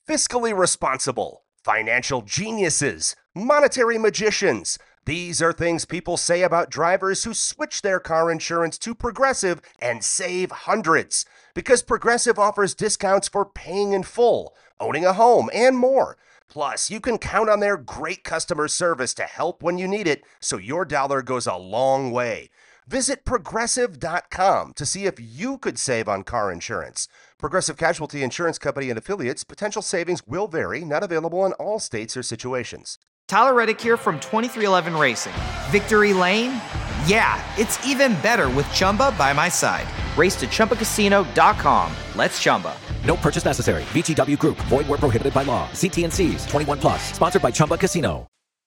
fiscally responsible, financial geniuses, monetary magicians. These are things people say about drivers who switch their car insurance to Progressive and save hundreds. Because Progressive offers discounts for paying in full, owning a home, and more. Plus, you can count on their great customer service to help when you need it, so your dollar goes a long way. Visit Progressive.com to see if you could save on car insurance. Progressive Casualty Insurance Company and Affiliates. Potential savings will vary. Not available in all states or situations. Tyler Reddick here from 2311 Racing. Victory Lane? Yeah, it's even better with Chumba by my side. Race to ChumbaCasino.com. Let's Chumba. No purchase necessary. VGW Group. Void where prohibited by law. See T&Cs. 21 plus. Sponsored by Chumba Casino.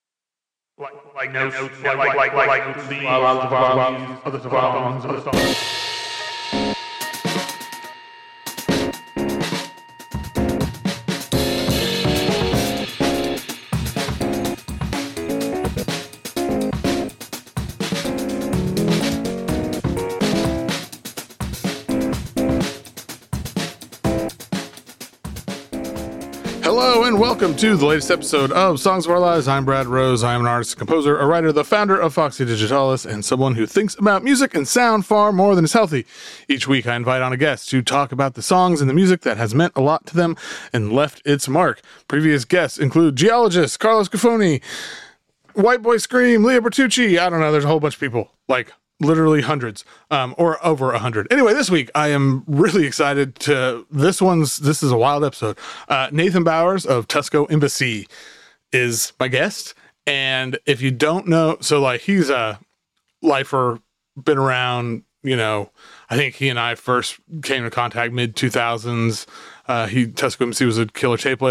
Hello and welcome to the latest episode of Songs of Our Lives. I'm Brad Rose. I am an artist, composer, a writer, the founder of Foxy Digitalis, and someone who thinks about music and sound far more than is healthy. Each week I invite on a guest to talk about the songs and the music that has meant a lot to them and left its mark. Previous guests include geologist Carlos Gaffoni, White Boy Scream, Leah Bertucci. I don't know, there's a whole bunch of people, like literally hundreds, or over 100. Anyway, this week I am really excited to, this is a wild episode. Nathan Bowers of Tusco Embassy is my guest. And if you don't know, so like he's a lifer, been around, you know, I think he and I first came in contact mid 2000s. Tusco Embassy was a killer tape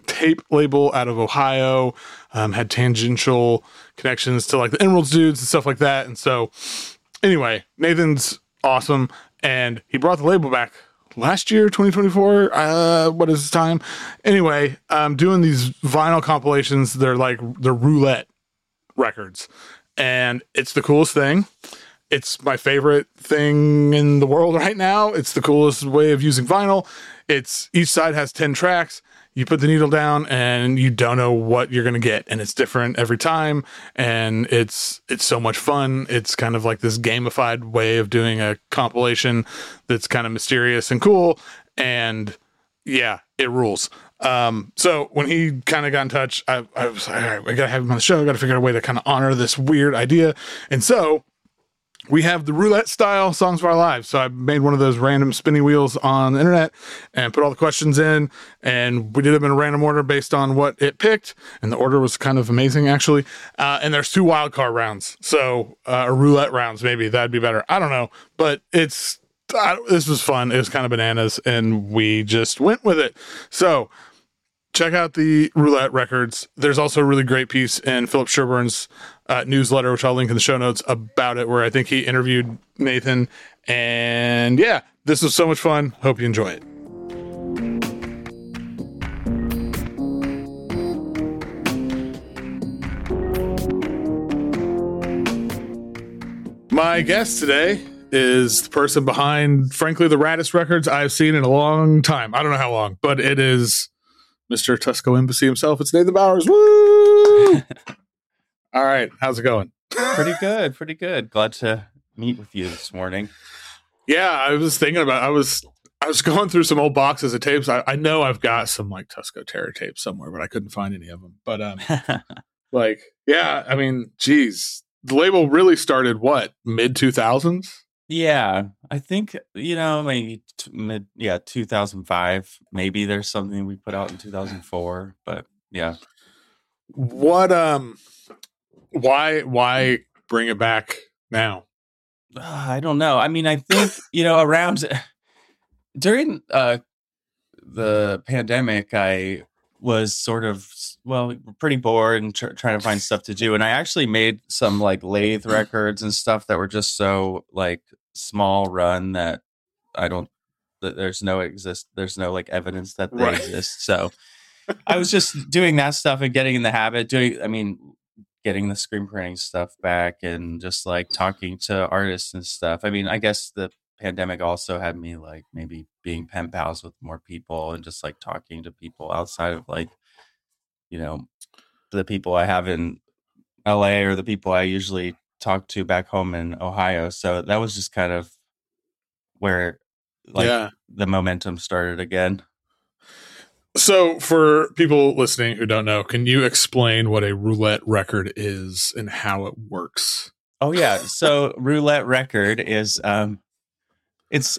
label out of Ohio, had tangential connections to like the Emeralds dudes and stuff like that. And so anyway, Nathan's awesome, and he brought the label back last year, 2024. What is his time? Anyway, doing these vinyl compilations. They're like the roulette records, and it's the coolest thing. It's my favorite thing in the world right now. It's the coolest way of using vinyl. It's each side has 10 tracks. You put the needle down and you don't know what you're going to get. And it's different every time. And it's so much fun. It's kind of like this gamified way of doing a compilation that's kind of mysterious and cool. And yeah, it rules. So when he kind of got in touch, I was like, all right, I got to have him on the show. I got to figure out a way to kind of honor this weird idea. And so we have the roulette style Songs of Our Lives. So I made one of those random spinny wheels on the internet and put all the questions in, and we did them in a random order based on what it picked. And the order was kind of amazing, actually. And there's 2 wildcard rounds. So, or roulette rounds, maybe that'd be better. I don't know, but this was fun. It was kind of bananas and we just went with it. So check out the roulette records. There's also a really great piece in Philip Sherburne's newsletter, which I'll link in the show notes about it, where I think he interviewed Nathan. And yeah, this was so much fun. Hope you enjoy it. My guest today is the person behind, frankly, the raddest records I've seen in a long time. I don't know how long, but it is Mr. Tusco Embassy himself. It's Nathan Bowers. Woo! All right. How's it going? Pretty good. Pretty good. Glad to meet with you this morning. Yeah, I was thinking about, I was going through some old boxes of tapes. I know I've got some like Tusco Terror tapes somewhere, but I couldn't find any of them. But like, yeah, I mean, geez, the label really started what, mid 2000s? Yeah, I think, maybe 2005. Maybe there's something we put out in 2004, but yeah. What, why bring it back now? I don't know. I mean, I think, around during the pandemic, I was sort of, pretty bored and trying to find stuff to do. And I actually made some like lathe records and stuff that were just so like small run that there's no like evidence that they exist. So I was just doing that stuff and getting in the habit, getting the screen printing stuff back and just like talking to artists and stuff. I mean, I guess the pandemic also had me like maybe being pen pals with more people and just like talking to people outside of like, you know, the people I have in LA or the people I usually talk to back home in Ohio. So that was just kind of where like the momentum started again. So for people listening who don't know, can you explain what a roulette record is and how it works? Oh yeah. So roulette record is it's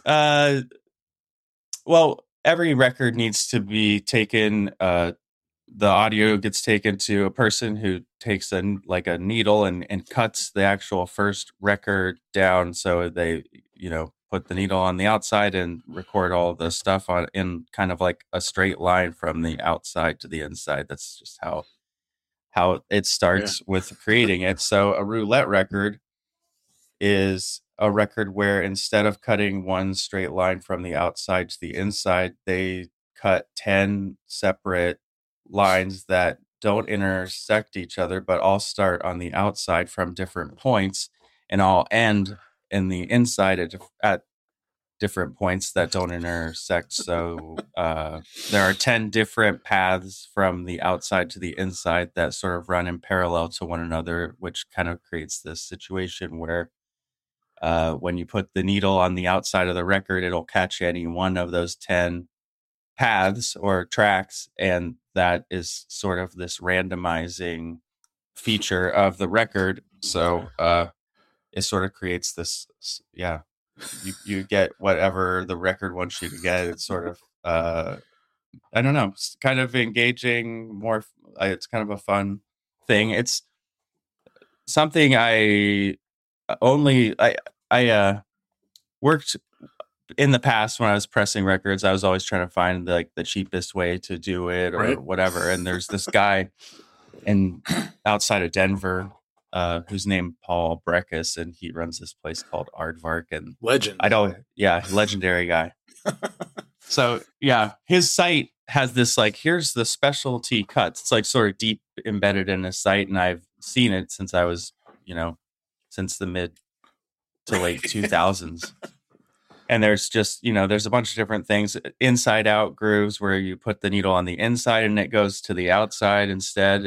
well, every record needs to be taken the audio gets taken to a person who takes a needle and cuts the actual first record down. So they, you know, put the needle on the outside and record all the stuff on in kind of like a straight line from the outside to the inside. That's just how it starts with creating it. So a roulette record is a record where instead of cutting one straight line from the outside to the inside, they cut 10 separate lines that don't intersect each other, but all start on the outside from different points and all end in the inside at different points that don't intersect. So there are 10 different paths from the outside to the inside that sort of run in parallel to one another, which kind of creates this situation where when you put the needle on the outside of the record, it'll catch any one of those 10 paths or tracks, and that is sort of this randomizing feature of the record. So it sort of creates this, you get whatever the record wants you to get. It's sort of I don't know, it's kind of engaging, more it's kind of a fun thing. It's something I worked in the past when I was pressing records. I was always trying to find the cheapest way to do it or whatever. And there's this guy outside of Denver who's named Paul Breckus, and he runs this place called Aardvark. And legend. Legendary guy. So yeah, his site has this here's the specialty cuts. It's like sort of deep embedded in his site, and I've seen it since I was, since the mid to late 2000s. And there's just, there's a bunch of different things, inside out grooves where you put the needle on the inside and it goes to the outside instead,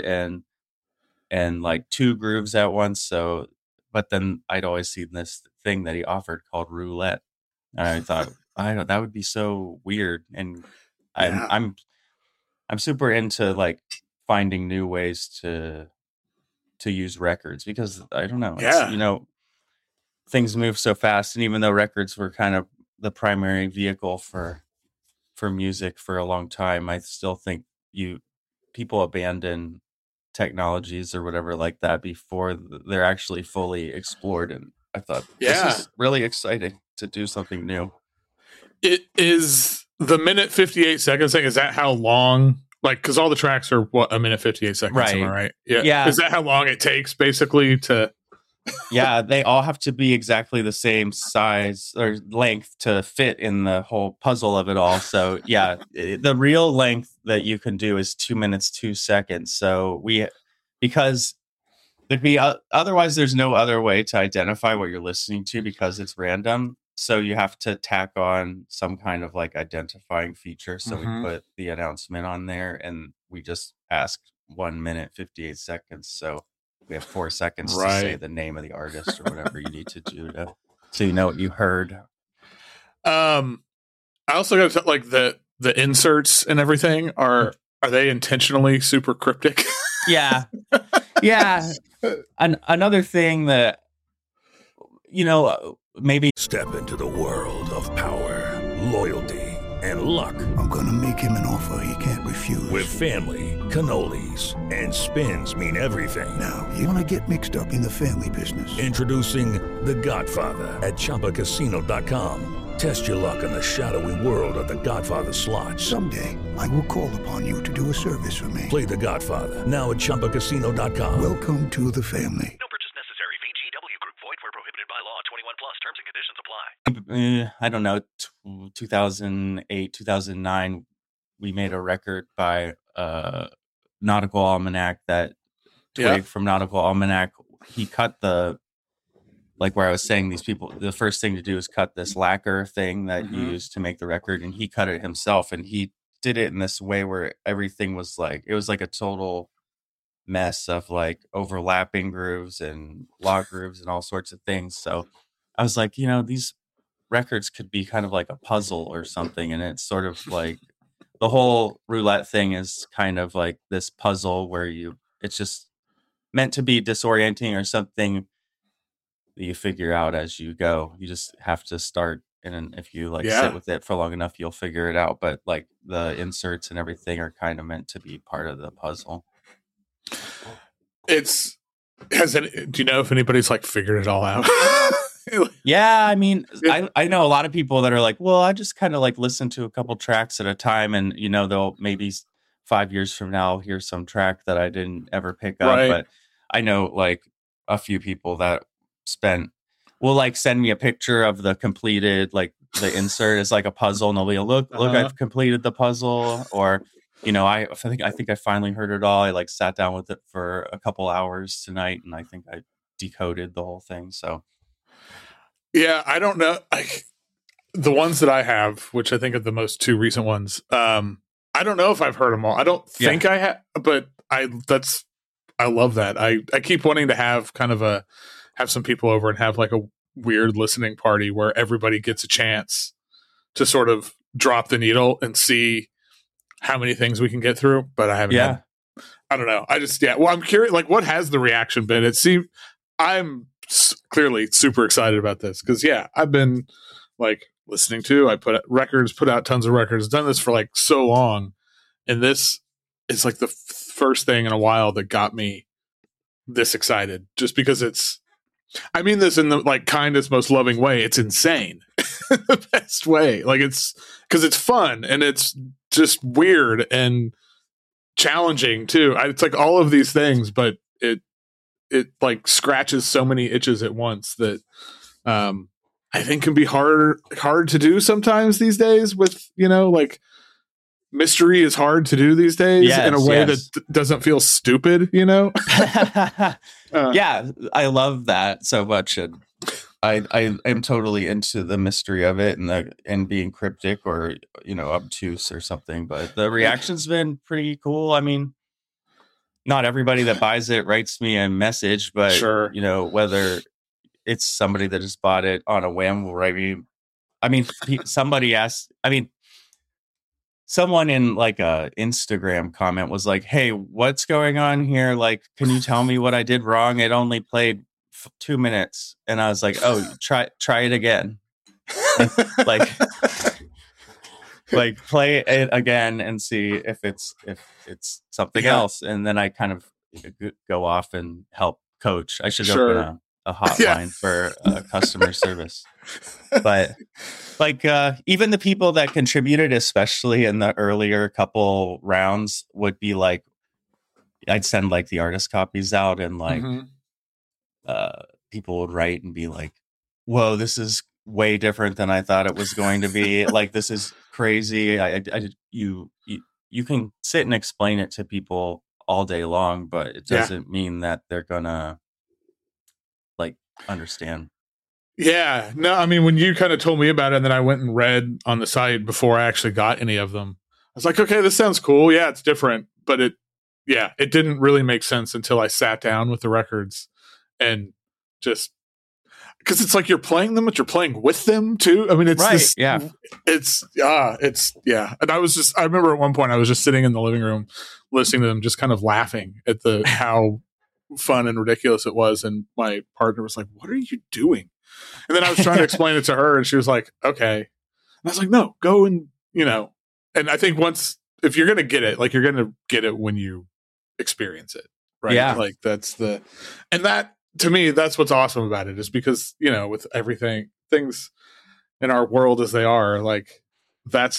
and like two grooves at once. So, but then I'd always seen this thing that he offered called roulette. And I thought, that would be so weird. And I'm super into finding new ways to use records, because I don't know, it's, things move so fast. And even though records were kind of the primary vehicle for music for a long time, I still think people abandon technologies or whatever like that before they're actually fully explored. And I thought, this is really exciting to do something new. It is the minute 58 seconds thing. Is that how long? Because all the tracks are a minute 58 seconds, right? Am I right? Yeah. Is that how long it takes basically to? Yeah, they all have to be exactly the same size or length to fit in the whole puzzle of it all. So yeah, the real length that you can do is 2 minutes, 2 seconds. So because there'd be otherwise there's no other way to identify what you're listening to because it's random. So you have to tack on some kind of identifying feature. So we put the announcement on there, and we just ask 1 minute, 58 seconds. So we have 4 seconds to say the name of the artist or whatever you need to do so you know what you heard. I also got to the inserts and everything are they intentionally super cryptic? Yeah. Another thing that maybe step into the world of power, loyalty, and luck. I'm gonna make him an offer he can't refuse. With family, cannolis, and spins mean everything. Now, you wanna get mixed up in the family business. Introducing The Godfather at ChumbaCasino.com. Test your luck in the shadowy world of The Godfather slot. Someday, I will call upon you to do a service for me. Play The Godfather now at ChumbaCasino.com. Welcome to the family. No purchase necessary. VGW Group. Void where prohibited by law. 21 plus. Terms and conditions apply. I don't know, 2008, 2009, we made a record by Nautical Almanac that Twig from Nautical Almanac. He cut the like where I was saying, these people, the first thing to do is cut this lacquer thing that you use to make the record, and he cut it himself, and he did it in this way where everything was like, it was like a total mess of like overlapping grooves and log grooves and all sorts of things. So I was like, these records could be kind of like a puzzle or something, and it's sort of like the whole roulette thing is kind of like this puzzle where it's just meant to be disorienting or something that you figure out as you go. You just have to start, and if you sit with it for long enough, you'll figure it out. But like the inserts and everything are kind of meant to be part of the puzzle. Do you know if anybody's like figured it all out? Yeah, I mean, I know a lot of people that are like, well, I just kind of like listen to a couple tracks at a time, and they'll maybe 5 years from now hear some track that I didn't ever pick up. Right. But I know like a few people that will like send me a picture of the completed, like the insert is like a puzzle, and they'll be look, I've completed the puzzle, or I think I finally heard it all. I like sat down with it for a couple hours tonight, and I think I decoded the whole thing. So. Yeah, I don't know. The ones that I have, which I think are the most two recent ones, I don't know if I've heard them all. I don't think I have, but I love that. I keep wanting to have have some people over and have like a weird listening party where everybody gets a chance to sort of drop the needle and see how many things we can get through. But I haven't. Yeah, I don't know. Well, I'm curious. Like, what has the reaction been? I'm clearly super excited about this because I've been like listening to, I put out tons of records, done this for like so long, and this is like the first thing in a while that got me this excited, just because I mean this in the like kindest, most loving way. It's insane. The best way. Like, it's because it's fun and it's just weird and challenging too. It's like all of these things, but it like scratches so many itches at once that I think can be hard to do sometimes these days with, like mystery is hard to do these days in a way that doesn't feel stupid, Yeah, I love that so much. And I am totally into the mystery of it and being cryptic or, obtuse or something, but the reaction's been pretty cool. I mean, not everybody that buys it writes me a message, but sure. Whether it's somebody that just bought it on a whim will write me. I mean, somebody asked. I mean, someone in like a Instagram comment was like, "Hey, what's going on here? Like, can you tell me what I did wrong? It only played 2 minutes," and I was like, "Oh, try it again." Like play it again and see if it's something else, and then I kind of go off and help coach. I should open a hotline for customer service. But like even the people that contributed, especially in the earlier couple rounds, would be like, I'd send like the artist copies out, and like people would write and be like, "Whoa, this is way different than I thought it was going to be. Like, this is crazy." You can sit and explain it to people all day long, but it doesn't mean that they're gonna like understand. Yeah, no, I mean, when you kind of told me about it, and then I went and read on the site before I actually got any of them, I was like, okay, this sounds cool. Yeah, it's different, but it didn't really make sense until I sat down with the records and just. Because it's like you're playing them, but you're playing with them too. I mean, it's right. And I remember at one point I was just sitting in the living room listening to them, just kind of laughing at how fun and ridiculous it was. And my partner was like, "What are you doing?" And then I was trying to explain it to her, and she was like, "Okay." And I was like, "No, go and And I think if you're gonna get it, like, you're gonna get it when you experience it, right? Yeah, like to me, that's what's awesome about it, is because, with everything, things in our world as they are, like, that's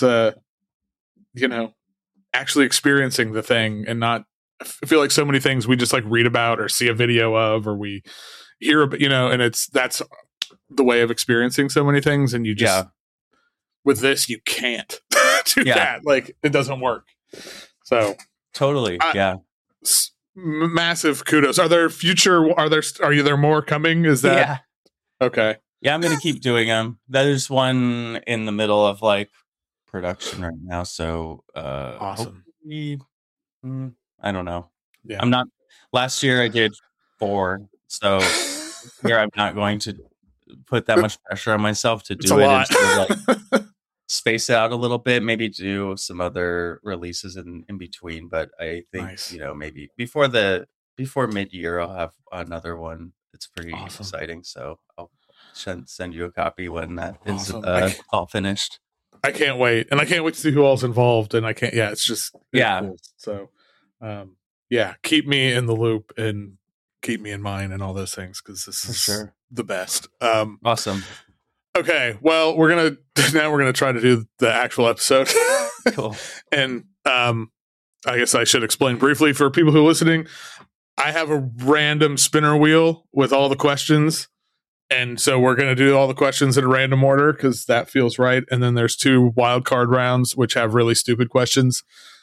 actually experiencing the thing, and not, I feel like so many things we just like read about or see a video of, or we hear about, and that's the way of experiencing so many things. And you just, with this, you can't do that. Like, it doesn't work. So totally. Massive kudos. Are there more coming? Is that Okay. Yeah, I'm gonna keep doing them. There's one in the middle of like production right now, so Awesome. hopefully, I don't know. Yeah. I'm not. Last year I did 4, so here I'm not going to put that much pressure on myself to It's a do it. lot. And sort of, like, space out a little bit, maybe do some other releases in between. But I think Nice. maybe before mid-year I'll have another one. It's pretty Awesome. exciting. So I'll send you a copy when that is Awesome. all finished. I can't wait, and I can't wait to see who all's involved. And I can't. Yeah, it's cool. So, yeah, keep me in the loop and keep me in mind and all those things because this For is sure. the best. Awesome. Okay, well, we're gonna try to do the actual episode. Cool. And I guess I should explain briefly for people who are listening. I have a random spinner wheel with all the questions. And so we're going to do all the questions in a random order because that feels right. And then there's 2 wild card rounds, which have really stupid questions.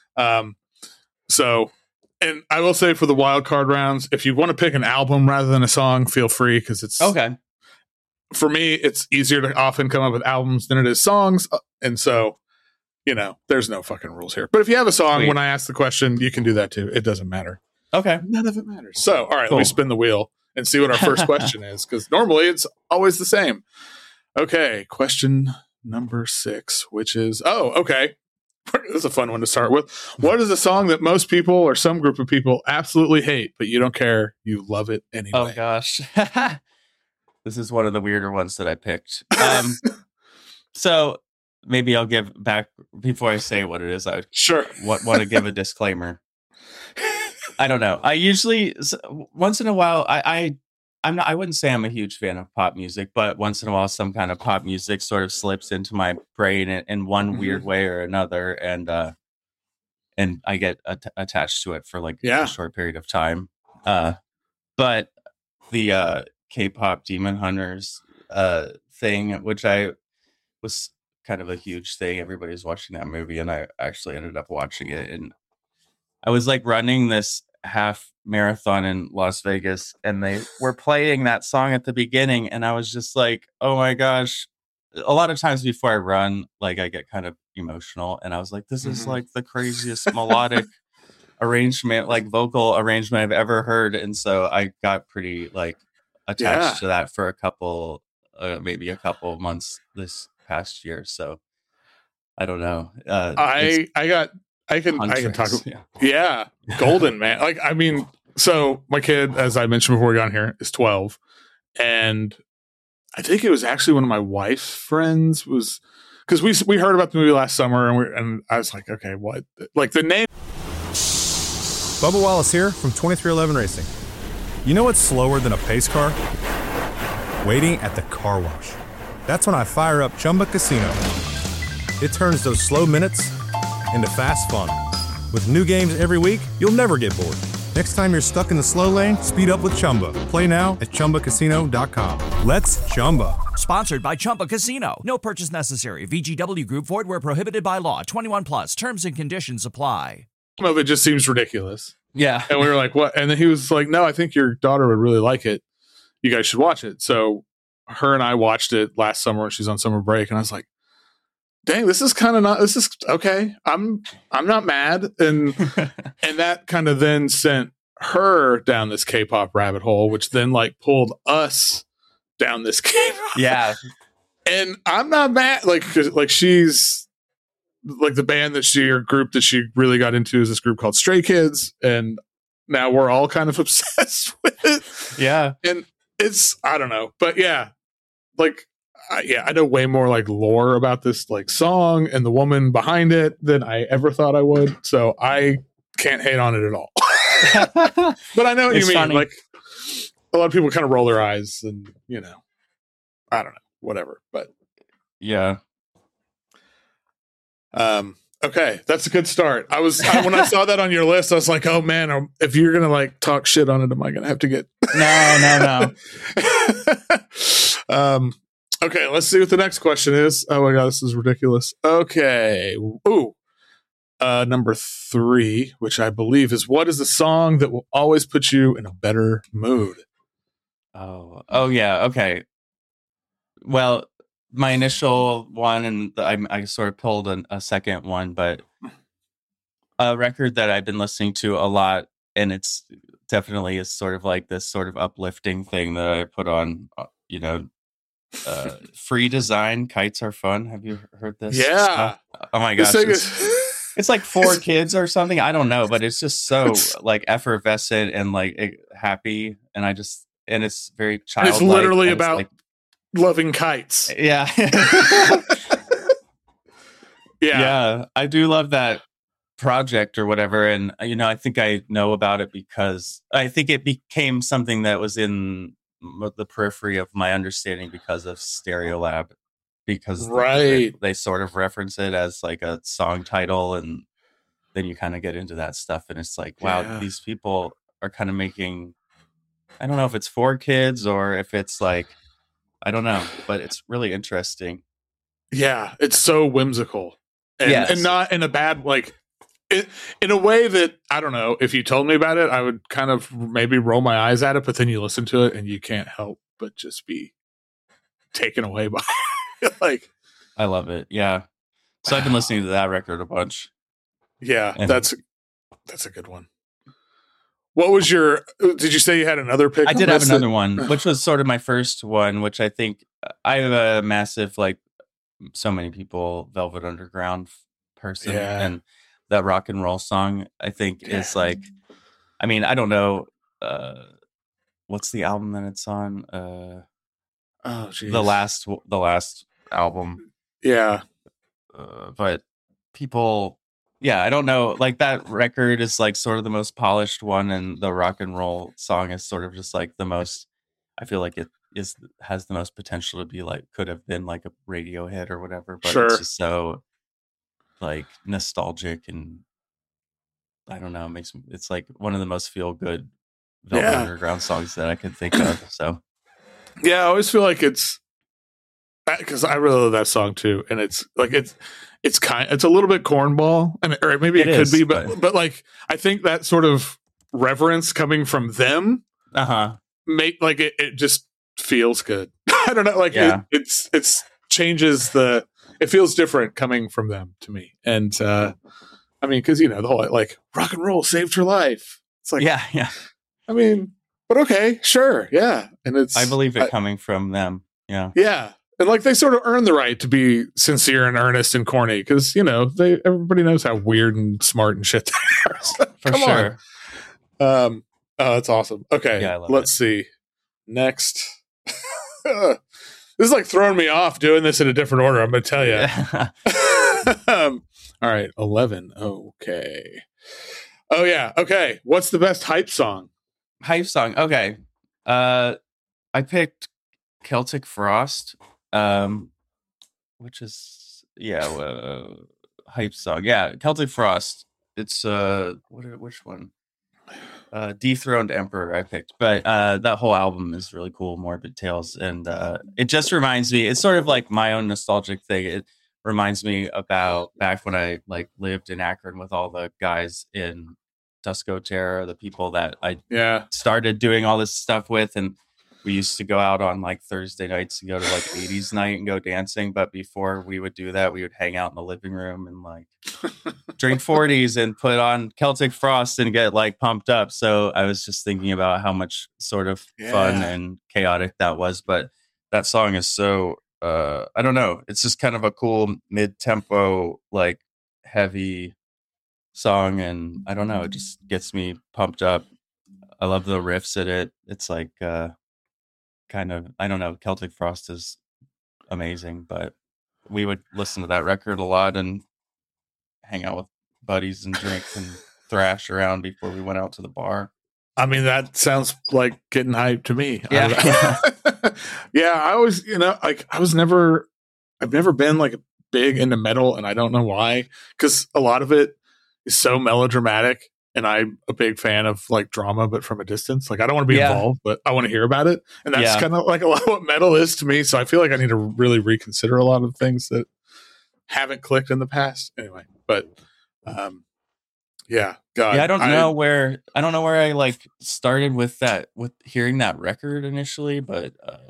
So, and I will say for the wild card rounds, if you want to pick an album rather than a song, feel free because it's Okay. For me, it's easier to often come up with albums than it is songs. And so, there's no fucking rules here. But if you have a song, Sweet. when I ask the question, you can do that too. It doesn't matter. Okay. None of it matters. So, all right, Cool. let me spin the wheel and see what our first question is, because normally it's always the same. Okay, question number 6, which is, okay. This is a fun one to start with. What is a song that most people or some group of people absolutely hate, but you don't care? You love it anyway. Oh gosh. This is one of the weirder ones that I picked. So maybe I'll give back before I say what it is. I Sure. want to give a disclaimer. I don't know. I usually once in a while I wouldn't say I'm a huge fan of pop music, but once in a while some kind of pop music sort of slips into my brain in one weird way or another, and I get attached to it for like a short period of time. But the K-pop Demon Hunters thing, which I was kind of a huge thing. Everybody was watching that movie, and I actually ended up watching it, and I was like running this half marathon in Las Vegas, and they were playing that song at the beginning, and I was just like, oh my gosh. A lot of times before I run, like I get kind of emotional, and I was like, this is like the craziest melodic arrangement, like vocal arrangement I've ever heard. And so I got pretty like attached to that for maybe a couple of months this past year. So I don't know. I can talk. Yeah. Golden, man. Like, I mean, so my kid, as I mentioned before we got here, is 12. And I think it was actually one of my wife's friends was, because we heard about the movie last summer, and I was like, okay, what? Like the name. Bubba Wallace here from 2311 Racing. You know what's slower than a pace car? Waiting at the car wash. That's when I fire up Chumba Casino. It turns those slow minutes into fast fun. With new games every week, you'll never get bored. Next time you're stuck in the slow lane, speed up with Chumba. Play now at ChumbaCasino.com. Let's Chumba. Sponsored by Chumba Casino. No purchase necessary. VGW Group. Void where prohibited by law. 21 plus. Terms and conditions apply. Some of it just seems ridiculous. Yeah. And we were like, what? And then he was like, no, I think your daughter would really like it. You guys should watch it. So her and I watched it last summer when she's on summer break. And I was like, dang, this is okay. I'm not mad. And and that kind of then sent her down this K-pop rabbit hole, which then like pulled us down this K-pop. Yeah. And I'm not mad. Like she's like the band or group that she really got into is this group called Stray Kids. And now we're all kind of obsessed with it. Yeah. And it's, I don't know, but yeah, like, I know way more like lore about this like song and the woman behind it than I ever thought I would. So I can't hate on it at all. But I know what you mean. Funny. Like a lot of people kind of roll their eyes and, I don't know, whatever. But yeah. Okay, that's a good start. When I saw that on your list, I was like, oh man, if you're gonna like talk shit on it, am I gonna have to get No. Okay, let's see what the next question is. Oh my god, this is ridiculous. Okay. Ooh. Number 3, which I believe is, what is the song that will always put you in a better mood? Oh yeah. Okay. Well, my initial one, and I sort of pulled a second one, but a record that I've been listening to a lot, and it's definitely is sort of like this sort of uplifting thing that I put on, Free Design, Kites Are Fun. Have you heard this? Yeah. Oh my gosh. It's like 4 kids or something. I don't know, but it's just so like effervescent and like happy. And it's very childlike. It's literally about like, loving kites. Yeah. Yeah. I do love that project or whatever. And, I think I know about it because I think it became something that was in the periphery of my understanding because of Stereolab. Because they sort of reference it as like a song title, and then you kind of get into that stuff, and it's like, wow, these people are kind of making, I don't know if it's for kids or if it's like, I don't know, but it's really interesting. Yeah, it's so whimsical, and not in a bad in a way that, I don't know, if you told me about it, I would kind of maybe roll my eyes at it, but then you listen to it and you can't help but just be taken away by it. Like, I love it. Yeah. So I've been listening to that record a bunch. Yeah, and that's a good one. What was did you say you had another pick? I did have another one, which was sort of my first one, which I think I have a massive, like so many people, Velvet Underground person. Yeah. And that rock and roll song, I think is like, I mean, I don't know. What's the album that it's on? Oh, geez. The last album. Yeah. But people, I don't know. Like that record is like sort of the most polished one, and the rock and roll song is sort of just like the most, I feel like it has the most potential to be like, could have been like a radio hit or whatever, but it's just so like nostalgic, and I don't know, it's like one of the most feel good Velvet Underground songs that I could think of. So yeah, I always feel like it's because I really love that song too, and it's like it's a little bit cornball, or maybe it could be, but like I think that sort of reverence coming from them, make like it just feels good. I don't know, like it's changes it feels different coming from them to me, and I mean, because the whole like rock and roll saved her life. It's like yeah. I mean, but okay, sure, yeah, and I believe it coming from them. Yeah. And like they sort of earn the right to be sincere and earnest and corny because everybody knows how weird and smart and shit they are. So, for sure. Oh, that's awesome. Okay, let's see. Next, this is like throwing me off doing this in a different order. I'm going to tell you. All right, 11. Okay. Oh yeah. Okay. What's the best hype song? Hype song. Okay. I picked Celtic Frost. Which is hype song. Yeah, Celtic Frost. It's which one? Dethroned Emperor I picked, but that whole album is really cool. Morbid Tales, and it just reminds me. It's sort of like my own nostalgic thing. It reminds me about back when I like lived in Akron with all the guys in Dusko Terror, the people that I started doing all this stuff with, and we used to go out on like Thursday nights and go to like 80s night and go dancing. But before we would do that, we would hang out in the living room and like drink 40s and put on Celtic Frost and get like pumped up. So I was just thinking about how much sort of fun and chaotic that was. But that song is so, I don't know. It's just kind of a cool mid-tempo, like heavy song. And I don't know, it just gets me pumped up. I love the riffs in it. It's like, kind of, I don't know, Celtic Frost is amazing, but we would listen to that record a lot and hang out with buddies and drink and thrash around before we went out to the bar. I mean, that sounds like getting hyped to me. Yeah. Yeah, I always, like I've never been like big into metal, and I don't know why, because a lot of it is so melodramatic. And I'm a big fan of like drama, but from a distance. Like I don't want to be involved, but I want to hear about it. And that's kind of like a lot of what metal is to me. So I feel like I need to really reconsider a lot of things that haven't clicked in the past. Anyway, but God. Yeah, I don't know where I like started with that, with hearing that record initially, but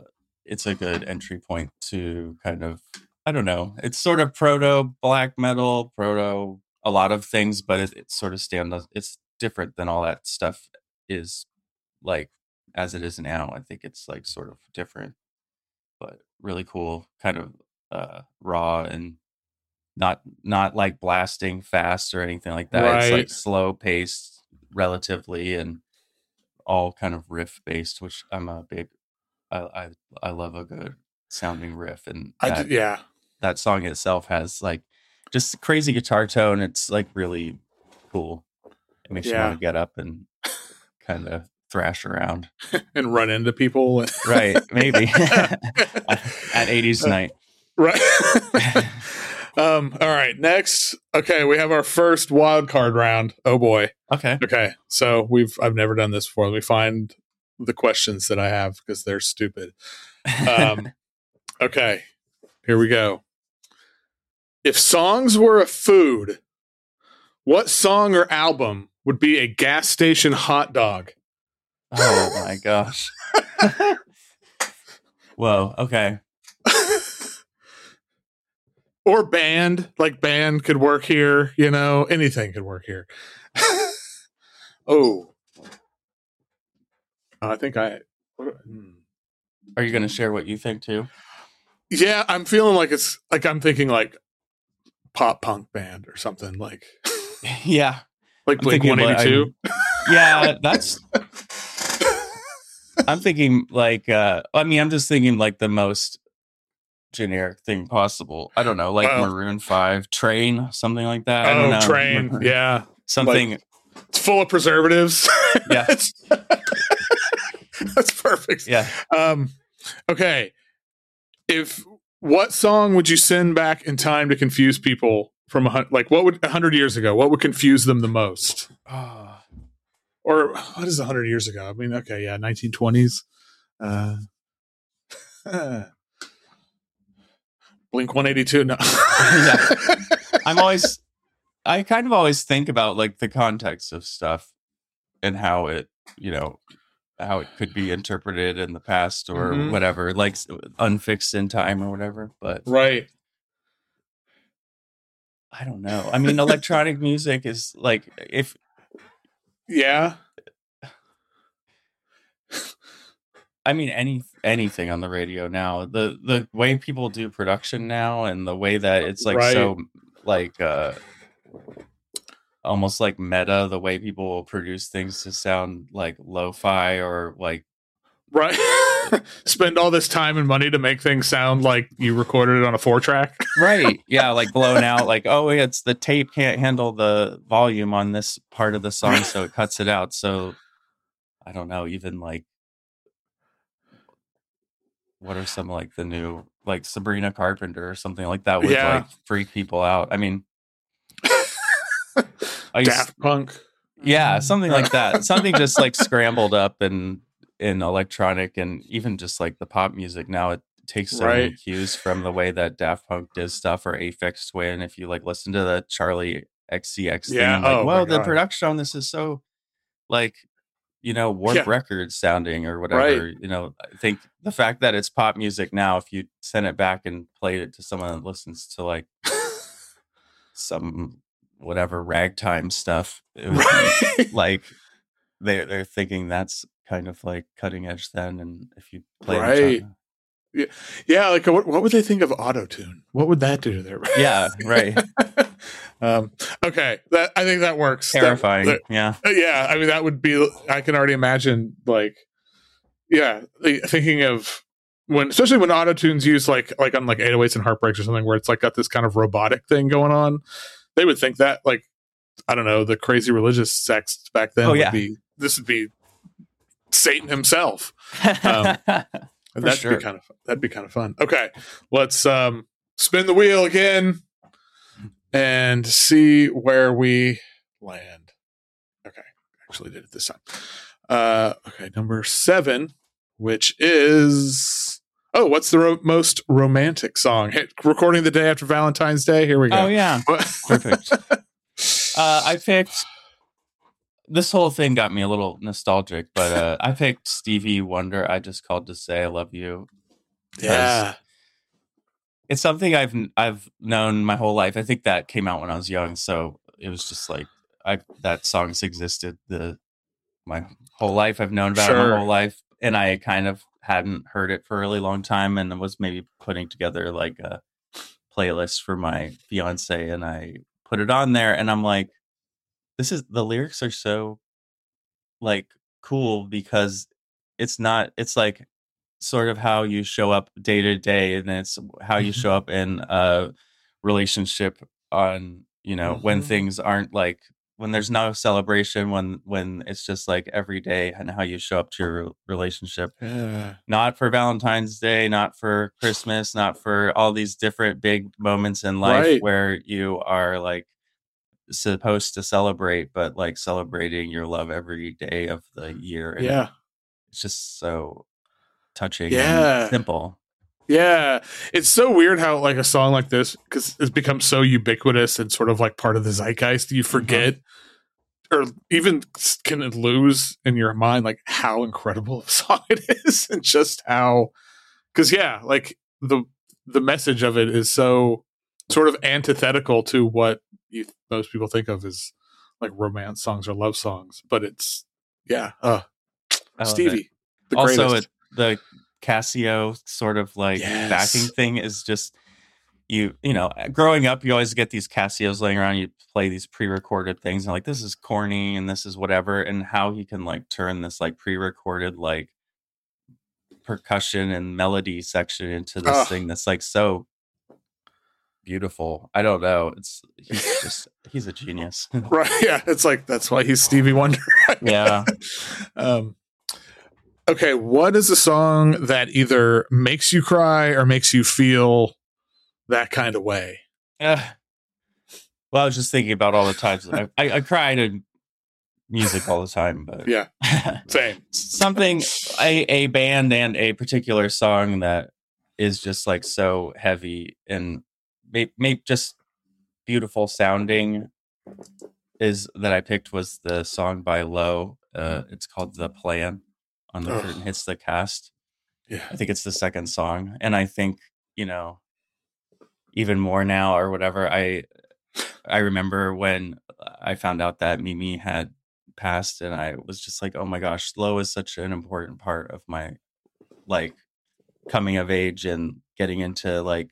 it's a good entry point to kind of, I don't know, it's sort of proto black metal, proto a lot of things, but it sort of it's different than all that stuff is like as it is now. I think it's like sort of different, but really cool, kind of raw and not like blasting fast or anything like that. Right. It's like slow paced relatively and all kind of riff based, which I'm a big I love a good sounding riff, and that song itself has like just crazy guitar tone. It's like really cool. It makes you want to get up and kind of thrash around and run into people. Right, maybe at 80s night. Right. All right, next. Okay, we have our first wild card round. Oh boy. Okay. So I've never done this before. Let me find the questions that I have because they're stupid. Okay, here we go. If songs were a food, what song or album would be a gas station hot dog? Oh my gosh. Whoa, okay. Or band, like band could work here, anything could work here. I think Are you going to share what you think too? Yeah, I'm feeling like it's like I'm thinking like pop punk band or something like. Yeah. Like Blink-182. Yeah, that's. I'm thinking like, I'm just thinking like the most generic thing possible. I don't know, like Maroon 5, Train, something like that. I don't know. Train, yeah. Something. Like, it's full of preservatives. Yeah. That's perfect. Yeah. Okay. What song would you send back in time to confuse people from what would 100 years ago? What would confuse them the most? Or what is 100 years ago? I mean, okay, yeah, 1920s. Blink-182. No. Yeah. I kind of always think about like the context of stuff and how it, how it could be interpreted in the past or whatever, like unfixed in time or whatever. But right. I don't know. I mean, electronic music is like yeah. I mean, anything on the radio now, the way people do production now and the way that it's like so like almost like meta, the way people produce things to sound like lo-fi or like spend all this time and money to make things sound like you recorded it on a 4-track. Right. Yeah, like blown out, like, oh, it's the tape can't handle the volume on this part of the song, so it cuts it out. So I don't know, even like what are some like the new like Sabrina Carpenter or something like that would like freak people out. I mean Daft Punk. Yeah, something like that. Something just like scrambled up in electronic and even just like the pop music now. It takes so many cues from the way that Daft Punk does stuff or Aphex Twin. If you like listen to the Charlie XCX thing, I'm like, well, the production on this is so like, Warp Records sounding or whatever. I think the fact that it's pop music now, if you send it back and play it to someone that listens to like some whatever ragtime stuff, it was like they're thinking that's kind of like cutting edge then. And if you play yeah, like what would they think of auto-tune? What would that do to their yeah, right. Okay, I think that works. Terrifying. Yeah, I mean that would be. I can already imagine thinking of especially when auto-tune's used like on like 808s and Heartbreaks or something where it's like got this kind of robotic thing going on. They would think that like I don't know, the crazy religious sects back then would be Satan himself. That'd be kind of fun. Okay, let's spin the wheel again and see where we land. Okay, actually did it this time. Okay, number 7, which is what's the most romantic song? Recording the day after Valentine's Day. Here we go. Oh yeah, perfect. I picked. This whole thing got me a little nostalgic, but I picked Stevie Wonder. I Just Called to Say I Love You. Yeah. It's something I've known my whole life. I think that came out when I was young, so it was just like that song's existed my whole life. I've known about it my whole life, and I kind of hadn't heard it for a really long time, and was maybe putting together like a playlist for my fiance, and I put it on there, and I'm like, the lyrics are so like cool because it's like sort of how you show up day to day, and it's how you show up in a relationship on, when things aren't like, when there's no celebration, when it's just like every day, and how you show up to your relationship. Not for Valentine's Day, not for Christmas, not for all these different big moments in life where you are like supposed to celebrate, but like celebrating your love every day of the year. And it's just so touching and simple. Yeah, it's so weird how like a song like this, because it's become so ubiquitous and sort of like part of the zeitgeist, you forget or even can lose in your mind like how incredible a song it is, and just how, because like the message of it is so sort of antithetical to what most people think of as like romance songs or love songs, but it's Stevie, the greatest. Also the Casio sort of like backing thing is just, growing up, you always get these Casios laying around, you play these pre-recorded things and like, this is corny and this is whatever, and how he can like turn this like pre-recorded like percussion and melody section into this thing that's like so beautiful. I don't know, he's a genius. Right, yeah, it's like that's why he's Stevie Wonder. Yeah. Okay, what is a song that either makes you cry or makes you feel that kind of way? Well, I was just thinking about all the times I cry to music all the time, but yeah, same. Something, a band and a particular song that is just like so heavy and maybe just beautiful sounding is that I picked was the song by Low. It's called The Plan. On the Curtain Hits the Cast. Yeah. I think it's the second song. And I think, even more now or whatever, I remember when I found out that Mimi had passed, and I was just like, oh my gosh, Low is such an important part of my like coming of age and getting into like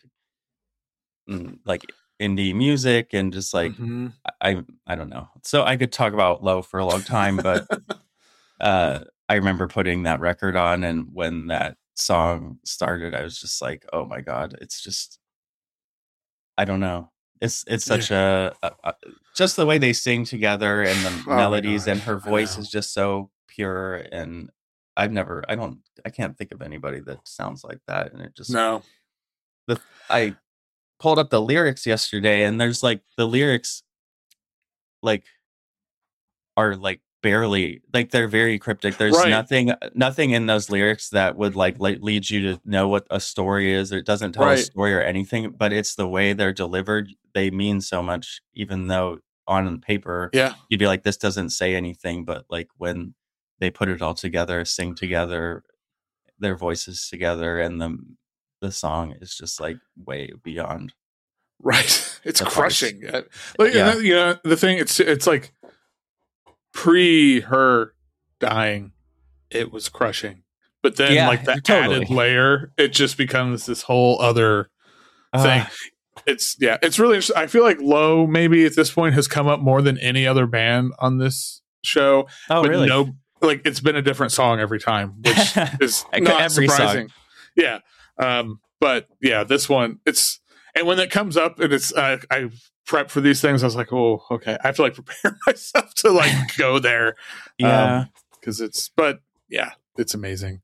indie music and just like I don't know. So I could talk about Low for a long time, but I remember putting that record on, and when that song started, I was just like, oh my God, it's just, I don't know. It's such just the way they sing together and the melodies, and her voice is just so pure. And I can't think of anybody that sounds like that. And it just, I pulled up the lyrics yesterday, and there's like the lyrics like are like barely, like they're very cryptic. There's nothing in those lyrics that would like lead you to know what a story is. It doesn't tell a story or anything, but it's the way they're delivered. They mean so much, even though on paper you'd be like, this doesn't say anything, but like when they put it all together, sing together, their voices together, and the song is just like way beyond. Right. It's crushing. The thing, it's like pre her dying, it was crushing, but then like the added layer, it just becomes this whole other thing. It's really interesting. I feel like Low maybe at this point has come up more than any other band on this show. Oh, but really? Like it's been a different song every time, which is not surprising. Song. Yeah. But yeah, this one, and when it comes up and it's, I prep for these things, I was like, oh, okay. I have to like prepare myself to like go there. Yeah. Cause it's amazing.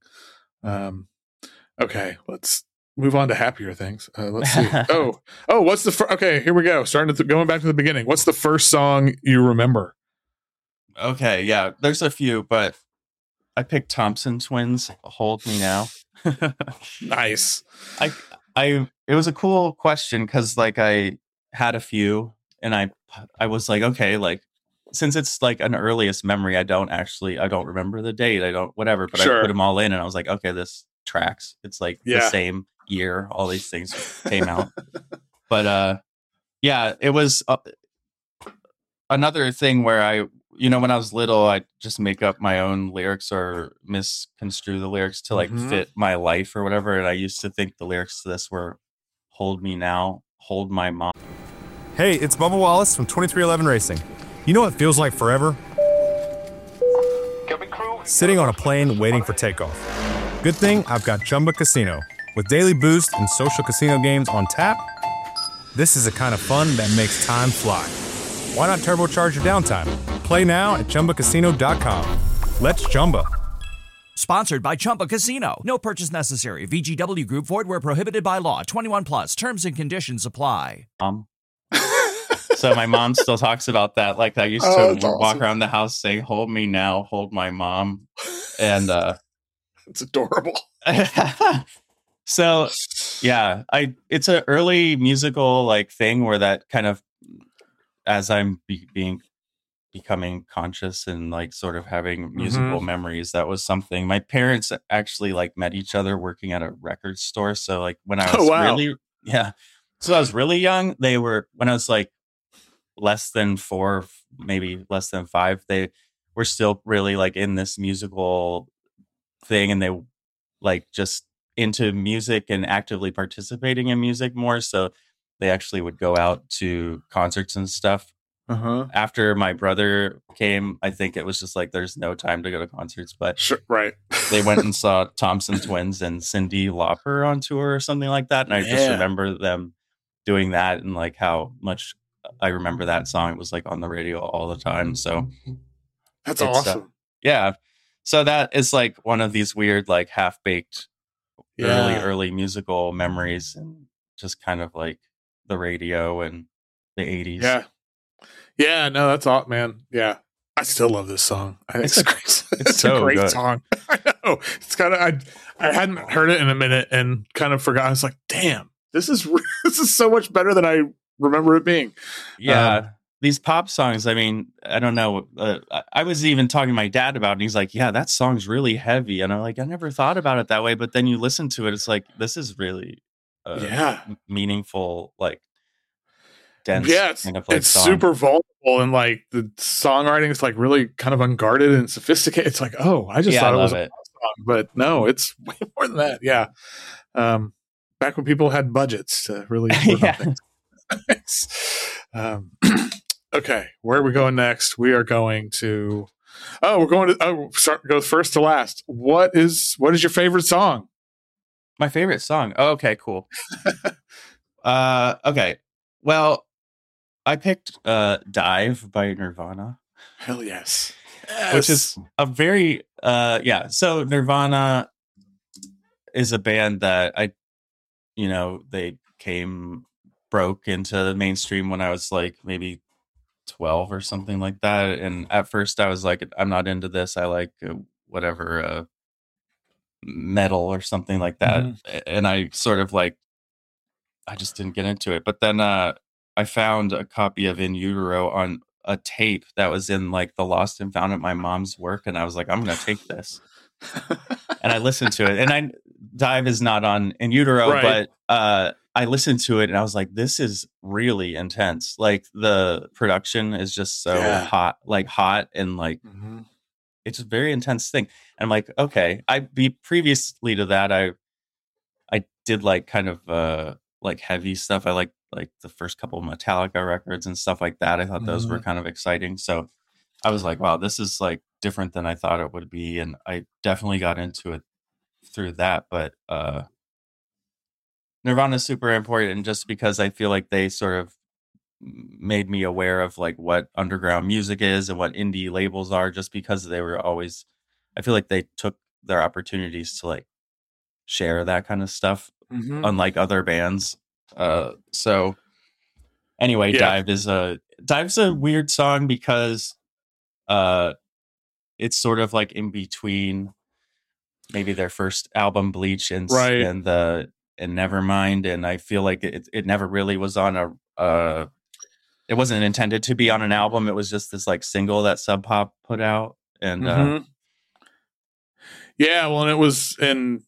Okay. Let's move on to happier things. Let's see. What's okay, here we go. Going back to the beginning. What's the first song you remember? Okay. Yeah. There's a few, but I picked Thompson Twins, Hold Me Now. Nice. It was a cool question because like I had a few, and I was like, okay, like since it's like an earliest memory, I don't remember the date, I don't whatever, but I put them all in, and I was like, okay, this tracks. It's like the Yeah. same year all these things came out. But yeah, it was another thing where I, when I was little, I just make up my own lyrics or misconstrue the lyrics to like fit my life or whatever. And I used to think the lyrics to this were "Hold me now, hold my mom." Hey, it's Bubba Wallace from 2311 Racing. You know what feels like forever? Sitting on a plane waiting for takeoff. Good thing I've got Chumba Casino. With daily boost and social casino games on tap, this is the kind of fun that makes time fly. Why not turbocharge your downtime? Play now at ChumbaCasino.com. Let's Chumba. Sponsored by Chumba Casino. No purchase necessary. VGW Group. Void where prohibited by law. 21 plus. Terms and conditions apply. So my mom still talks about that. Like I used to walk around the house saying, "Hold me now, hold my mom," and it's adorable. So yeah, it's an early musical like thing where that kind of, as I'm becoming conscious and like sort of having musical memories, that was something. My parents actually like met each other working at a record store. So like when I was so I was really young. They were, when I was like less than 4, maybe less than 5, they were still really like in this musical thing, and they like just into music and actively participating in music more. So they actually would go out to concerts and stuff. After my brother came, I think it was just like there's no time to go to concerts, but they went and saw Thompson Twins and Cyndi Lauper on tour or something like that. And I just remember them doing that, and like how much I remember that song. It was like on the radio all the time. So that's awesome. Yeah. So that is like one of these weird, like half-baked early musical memories, and just kind of like the radio and the 80s. Yeah, no, that's all, man. Yeah, I still love this song. I think it's great. It's so a great good. song. I know. It's kind of I hadn't heard it in a minute and kind of forgot. I was like, damn, this is so much better than I remember it being. Yeah, these pop songs. I mean, I don't know. I was even talking to my dad about it, and he's like, "Yeah, that song's really heavy." And I'm like, I never thought about it that way. But then you listen to it, it's like this is really meaningful, like. It's super vulnerable, and like the songwriting is like really kind of unguarded and sophisticated. It's like, I just thought it was a pop song, but no, it's way more than that. Yeah, back when people had budgets to really work on things. Okay, where are we going next? We are going to. Go first to last. What is your favorite song? My favorite song. Oh, okay, cool. Okay, well. I picked Dive by Nirvana. Hell yes. Which is a very, So Nirvana is a band that they broke into the mainstream when I was like maybe 12 or something like that. And at first I was like, I'm not into this. I like metal or something like that. And I sort of like, I just didn't get into it. But then, I found a copy of In Utero on a tape that was in like the Lost and Found at my mom's work. And I was like, I'm going to take this. And I listened to it. And Dive is not on In Utero, but I listened to it and I was like, this is really intense. Like the production is just so hot and like, it's a very intense thing. And I'm like, okay, previously to that, I did like kind of like heavy stuff. I like the first couple of Metallica records and stuff like that. I thought those were kind of exciting. So I was like, wow, this is like different than I thought it would be. And I definitely got into it through that. But Nirvana is super important just because I feel like they sort of made me aware of like what underground music is and what indie labels are, just because they were always, I feel like they took their opportunities to like share that kind of stuff, unlike other bands. So anyway, Dive's a weird song because it's sort of like in between maybe their first album Bleach and Nevermind, and I feel like it never really was on it wasn't intended to be on an album. It was just this like single that Sub Pop put out, and and it was in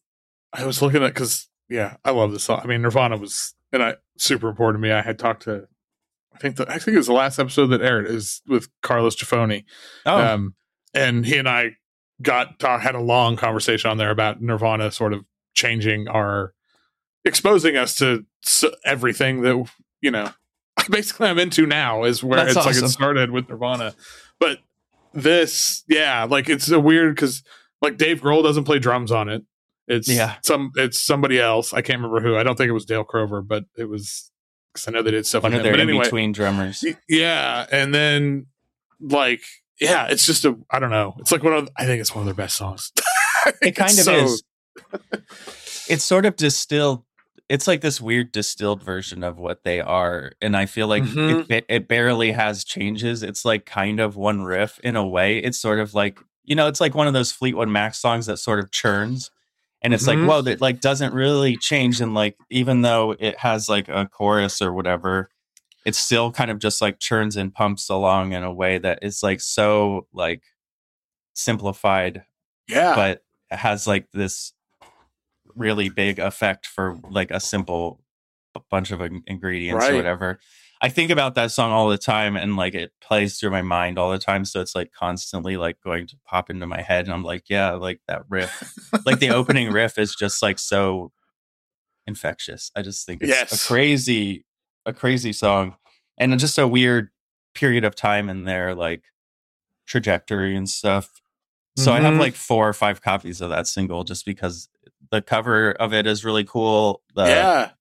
I was looking at, because I love this song. I mean, Nirvana was super important to me. I had talked to, I think it was the last episode that aired is with Carlos Giafoni. And he and I had a long conversation on there about Nirvana sort of exposing us to everything that, basically I'm into now, is where That's it's awesome. like it started with Nirvana. But this, like it's a weird, because like Dave Grohl doesn't play drums on it. It's somebody else. I can't remember who. I don't think it was Dale Crover, but it was, because I know they did stuff One with of him. their But anyway, in-between drummers. Yeah, and then like it's just I don't know. It's like I think it's one of their best songs. It kind of is. It's sort of distilled. It's like this weird distilled version of what they are, and I feel like it barely has changes. It's like kind of one riff in a way. It's sort of like, it's like one of those Fleetwood Mac songs that sort of churns, and it's like, whoa, that like doesn't really change, and like even though it has like a chorus or whatever, it's still kind of just like churns and pumps along in a way that is like so like simplified, but it has like this really big effect for like a simple bunch of ingredients or whatever. I think about that song all the time, and like it plays through my mind all the time, so it's like constantly like going to pop into my head, and I'm like, yeah, like that riff, like the opening riff is just like so infectious. I just think it's a crazy song, and just a weird period of time in their like trajectory and stuff. So I have like 4 or 5 copies of that single, just because the cover of it is really cool. And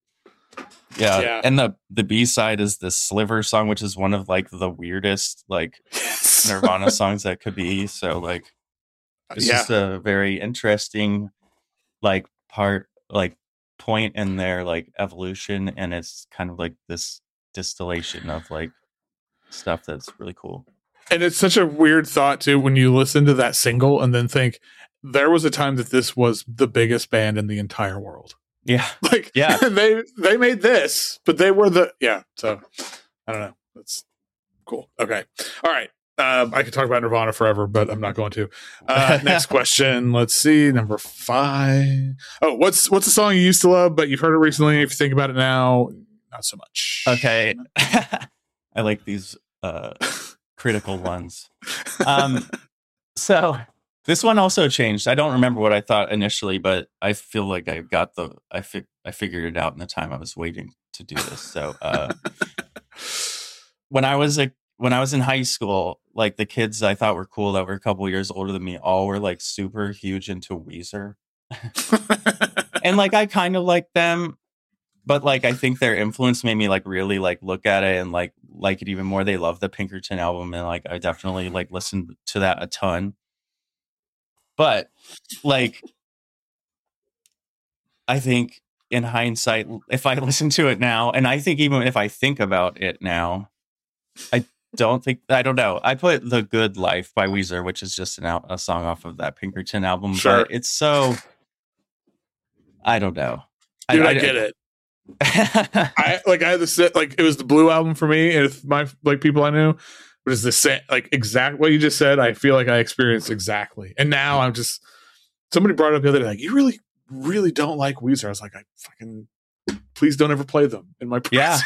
the B-side is the Sliver song, which is one of like the weirdest like Nirvana songs that could be. So like it's just a very interesting like point in their like evolution, and it's kind of like this distillation of like stuff that's really cool. And it's such a weird thought too when you listen to that single and then think there was a time that this was the biggest band in the entire world. Yeah. Like, they made this, but they were so I don't know. That's cool. Okay. All right. I could talk about Nirvana forever, but I'm not going to. Next question. Let's see. Number 5. Oh, what's a song you used to love, but you've heard it recently? If you think about it now, not so much. Okay. I like these critical ones. So this one also changed. I don't remember what I thought initially, but I feel like I got I figured it out in the time I was waiting to do this. So when I was in high school, like the kids I thought were cool that were a couple years older than me, all were like super huge into Weezer. And like I kind of like them, but like I think their influence made me like really like look at it and like it even more. They love the Pinkerton album, and like I definitely like listened to that a ton. But like I think in hindsight, if I listen to it now, and I think even if I think about it now, I don't know. I put The Good Life by Weezer, which is just a song off of that Pinkerton album. Sure. But it's so, I don't know. Dude, I get it. I had this, like, it was the Blue album for me, and if my like people I knew, but it's the same, like exact what you just said. I feel like I experienced exactly, and now I'm just. Somebody brought it up the other day, like, you really, really don't like Weezer. I was like, please don't ever play them in my presence.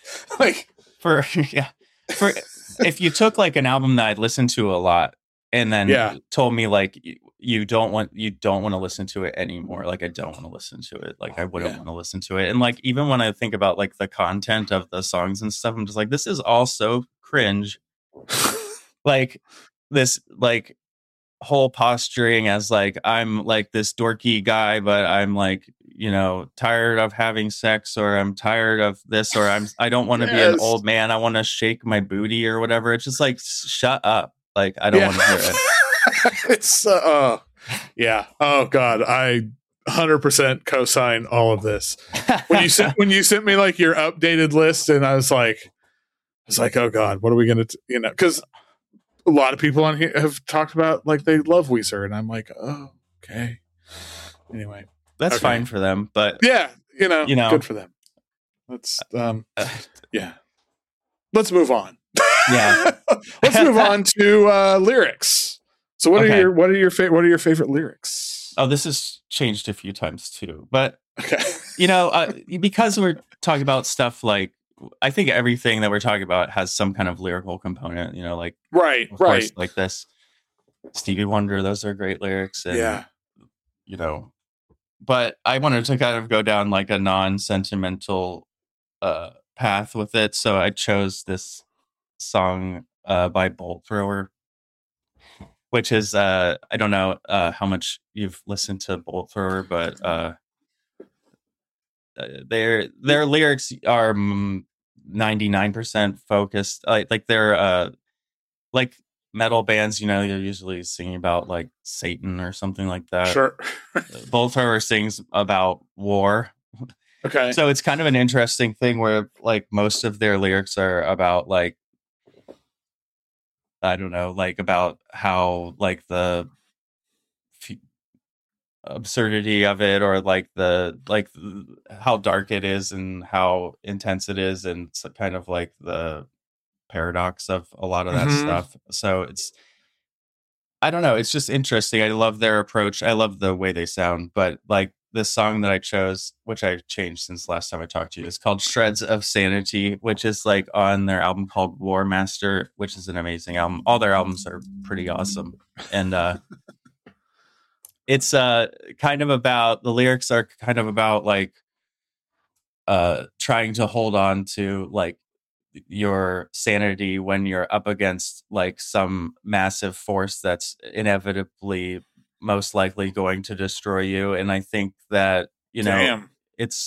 Yeah, for if you took like an album that I'd listened to a lot and then told me like you don't want to listen to it anymore, like I don't want to listen to it, like I wouldn't want to listen to it. And like even when I think about like the content of the songs and stuff, I'm just like, this is all so cringe. Like this like whole posturing as like I'm like this dorky guy, but I'm like, tired of having sex, or I'm tired of this, or I don't want to be an old man, I want to shake my booty or whatever. It's just like, shut up, like I don't want to hear it. It's oh god, I 100% co-sign all of this. When you sent me like your updated list, and I was like oh god, what are we gonna because a lot of people on here have talked about like they love Weezer, and I'm like, oh, okay. Anyway, that's fine for them, but good for them. Let's let's move on. Yeah, let's move on to lyrics. So what are your favorite lyrics? Oh, this has changed a few times too. But, Okay. because we're talking about stuff like, I think everything that we're talking about has some kind of lyrical component, like, Right. of course, like this Stevie Wonder, those are great lyrics. And, Yeah. But I wanted to kind of go down like a non-sentimental path with it. So I chose this song by Bolt Thrower, which is, I don't know how much you've listened to Bolt Thrower, but their lyrics are 99% focused. Like they're like metal bands, they're usually singing about like Satan or something like that. Sure. Bolt Thrower sings about war. Okay. So it's kind of an interesting thing where like most of their lyrics are about like, I don't know, like about how like the absurdity of it, or like how dark it is and how intense it is, and it's kind of like the paradox of a lot of that stuff. So I don't know, it's just interesting. I love their approach. I love the way they sound. But like this song that I chose, which I changed since last time I talked to you, is called Shreds of Sanity, which is like on their album called War Master, which is an amazing album. All their albums are pretty awesome. And it's kind of about, the lyrics are kind of about like trying to hold on to like your sanity when you're up against like some massive force that's inevitably most likely going to destroy you. And I think that it's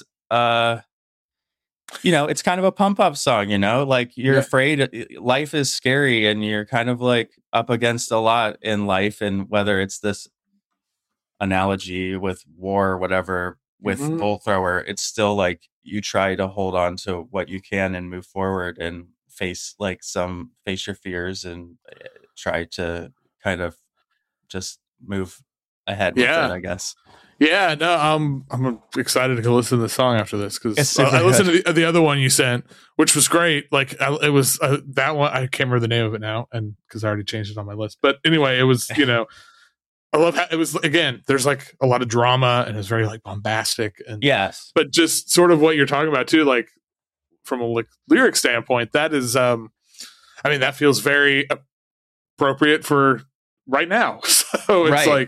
it's kind of a pump up song, like you're afraid, life is scary, and you're kind of like up against a lot in life. And whether it's this analogy with war or whatever with Bolt Thrower, it's still like you try to hold on to what you can and move forward and face your fears and try to kind of just move ahead with it, I guess. Yeah, no, I'm excited to go listen to the song after this, because I good. listened to the other one you sent, which was great. Like it was that one. I can't remember the name of it now, and because I already changed it on my list. But anyway, it was I love how it was. Again, there's like a lot of drama, and it's very like bombastic, and yes, but just sort of what you're talking about too, like from a lyric standpoint, that is, that feels very appropriate for right now. So it's like,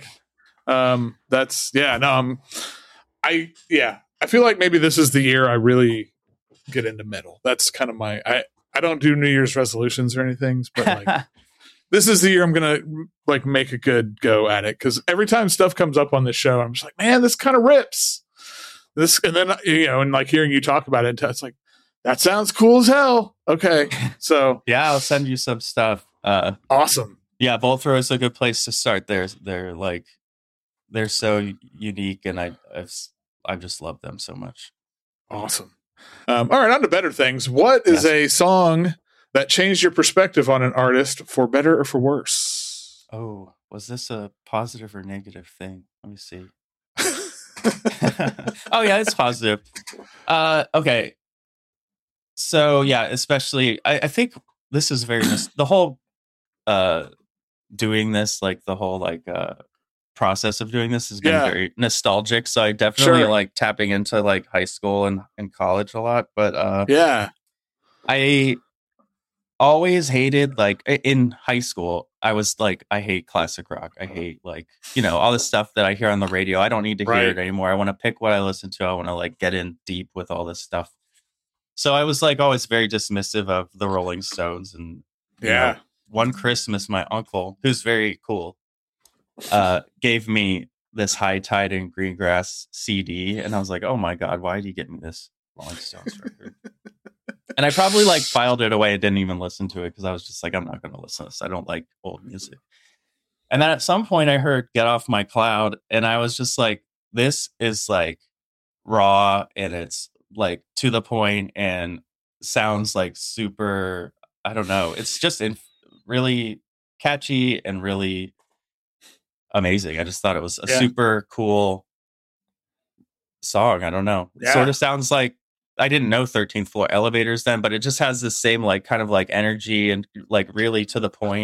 I feel like maybe this is the year I really get into metal. That's kind of I don't do New Year's resolutions or anything, but like this is the year I'm gonna like make a good go at it, because every time stuff comes up on this show, I'm just like, man, this kind of rips. This, and then and like hearing you talk about it, it's like, that sounds cool as hell. Okay, so yeah, I'll send you some stuff. Awesome. Yeah, Bolt Thrower is a good place to start. They're so unique, and I just love them so much. Awesome. All right, on to better things. What is a song that changed your perspective on an artist for better or for worse? Oh, was this a positive or negative thing? Let me see. Oh yeah, it's positive. Okay. So yeah, especially I think this is very the whole doing this, like the whole like process of doing this has been very nostalgic. So I definitely like tapping into like high school and college a lot. But I always hated, like in high school, I was like, I hate classic rock. I hate like, all this stuff that I hear on the radio. I don't need to hear it anymore. I want to pick what I listen to. I want to like get in deep with all this stuff. So I was like always very dismissive of the Rolling Stones. And one Christmas, my uncle, who's very cool, gave me this High Tide and Greengrass CD. And I was like, oh my God, why did you get me this Rolling Stones record? And I probably like filed it away and didn't even listen to it, because I was just like, I'm not going to listen to this. I don't like old music. And then at some point I heard Get Off My Cloud, and I was just like, this is like raw, and it's like to the point and sounds like super, I don't know. It's just really catchy and really amazing. I just thought it was a super cool song. I don't know. It sort of sounds like, I didn't know 13th Floor Elevators then, but it just has the same like kind of like energy and like really to the point.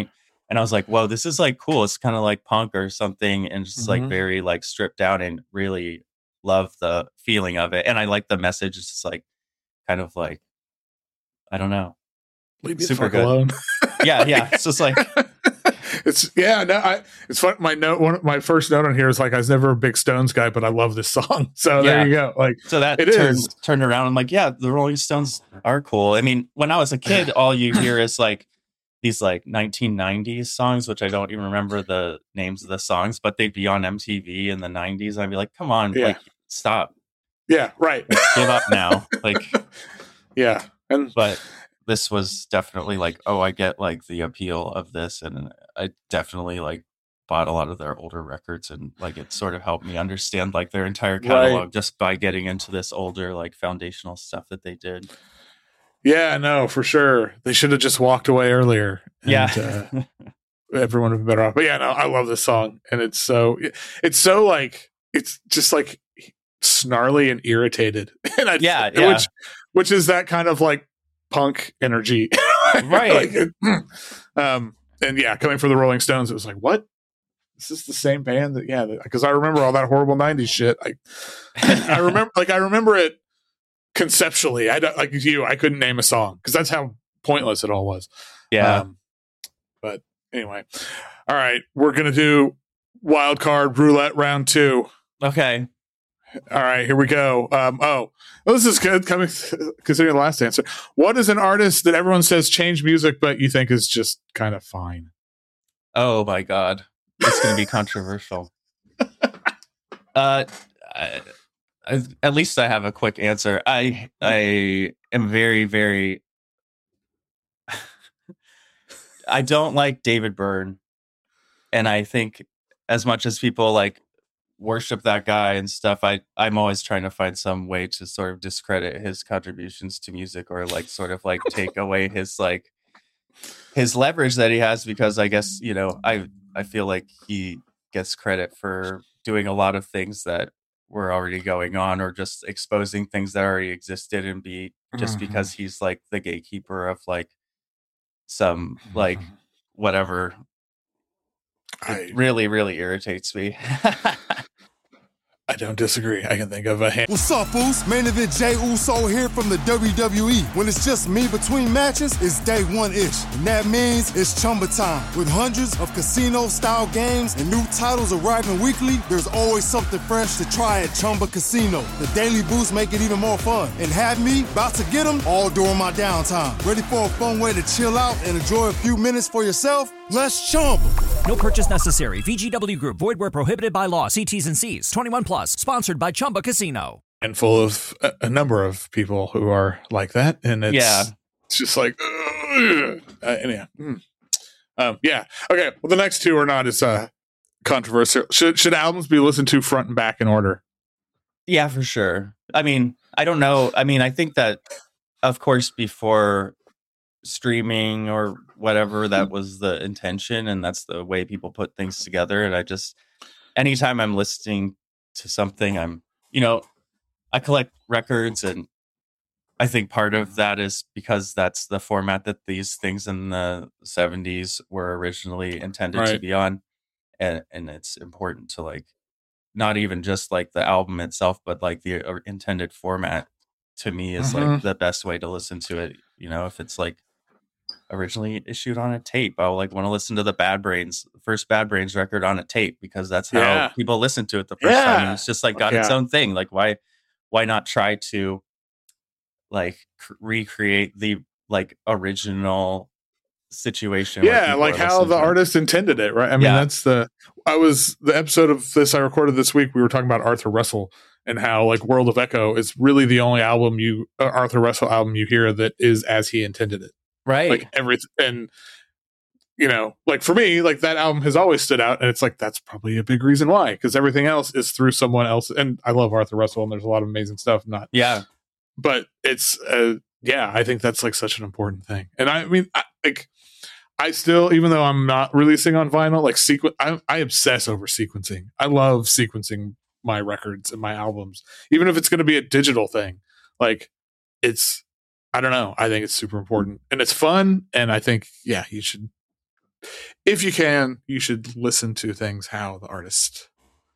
And I was like, whoa, this is like cool. It's kind of like punk or something, and just like very like stripped down, and really love the feeling of it. And I like the message. It's just like kind of like, I don't know. Leave me Super the fuck good. alone. Yeah. It's just like it's fun. My first note on here is like, I was never a big Stones guy, but I love this song. So there you go. Like, so that turned around. I'm like, yeah, the Rolling Stones are cool. I mean, when I was a kid, all you hear is like these like 1990s songs, which I don't even remember the names of the songs, but they'd be on MTV in the 90s. I'd be like, come on, like, stop. Yeah, right. Like, give up now. Like, yeah. But this was definitely like, oh, I get like the appeal of this, and I definitely like bought a lot of their older records, and like it sort of helped me understand like their entire catalog just by getting into this older like foundational stuff that they did. Yeah, no, for sure. They should have just walked away earlier. And, everyone would be better off. But yeah, no, I love this song, and it's so like, it's just like snarly and irritated, and which is that kind of like punk energy, right? And yeah, coming from the Rolling Stones, it was like, what? This is the same band that because I remember all that horrible 90s shit. I remember it conceptually. I don't, like you, I couldn't name a song because that's how pointless it all was. But anyway, all right, we're gonna do wild card roulette round 2. Okay. All right, here we go. This is good. Considering the last answer, what is an artist that everyone says change music, but you think is just kind of fine? Oh my God, it's going to be controversial. At least I have a quick answer. I am very, very. I don't like David Byrne, and I think as much as people like worship that guy and stuff, I'm always trying to find some way to sort of discredit his contributions to music, or like sort of like take away his like his leverage that he has, because I guess, you know, I feel like he gets credit for doing a lot of things that were already going on, or just exposing things that already existed, and because he's like the gatekeeper of like some like whatever. It really, really irritates me. I don't disagree. I can think of a hand. What's up, fools? Main event Jey Uso here from the WWE. When it's just me between matches, it's day one-ish. And that means it's Chumba time. With hundreds of casino-style games and new titles arriving weekly, there's always something fresh to try at Chumba Casino. The daily boosts make it even more fun. And have me about to get them all during my downtime. Ready for a fun way to chill out and enjoy a few minutes for yourself? Let's Chumba. No purchase necessary. VGW Group. Void where prohibited by law. See T's and C's. 21 plus. Sponsored by Chumba Casino. And full of a number of people who are like that, and it's just like, yeah. Okay. Well, the next two are not as controversial. Should albums be listened to front and back in order? Yeah, for sure. I mean, I don't know. I mean, I think that, of course, before streaming or whatever, that was the intention, and that's the way people put things together. And I just, anytime I'm listening to something, I collect records, and I think part of that is because that's the format that these things in the 70s were originally intended to be on, and it's important to like not even just like the album itself, but like the intended format to me is like the best way to listen to it. You know, if it's like originally issued on a tape, I'll like want to listen to the first Bad Brains record on a tape, because that's how people listen to it the first time. And it's just like got its own thing. Like why not try to like recreate the like original situation? Yeah, like how the artist intended it, right? I mean, that's the episode of this I recorded this week. We were talking about Arthur Russell and how like World of Echo is really the only album Arthur Russell album you hear that is as he intended it. Right. Like everything. And, you know, like for me, like that album has always stood out, and it's like, that's probably a big reason why, because everything else is through someone else. And I love Arthur Russell, and there's a lot of amazing stuff. But it's, I think that's like such an important thing. And I mean, I still, even though I'm not releasing on vinyl, like I obsess over sequencing. I love sequencing my records and my albums, even if it's going to be a digital thing. Like I don't know. I think it's super important, and it's fun. And I think, you should if you can, you should listen to things how the artist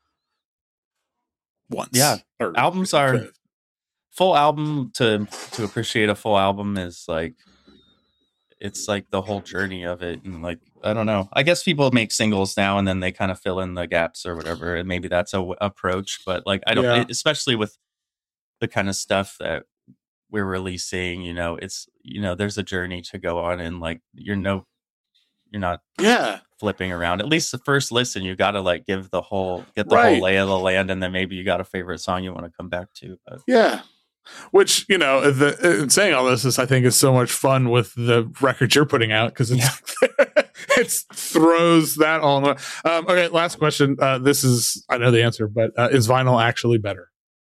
wants. Yeah, Or albums are full album to appreciate a full album is like, it's like the whole journey of it. And like, I don't know, I guess people make singles now and then they kind of fill in the gaps or whatever. And maybe that's a approach, but like, I don't, especially with the kind of stuff that we're releasing, you know, it's, you know, there's a journey to go on, and like, you're not flipping around. At least the first listen, you got to like get the whole lay of the land, and then maybe you got a favorite song you want to come back to. But. Yeah. Which, you know, in saying all this is, I think, is so much fun with the records you're putting out, because it throws that all in the okay, last question. This is, I know the answer, but is vinyl actually better?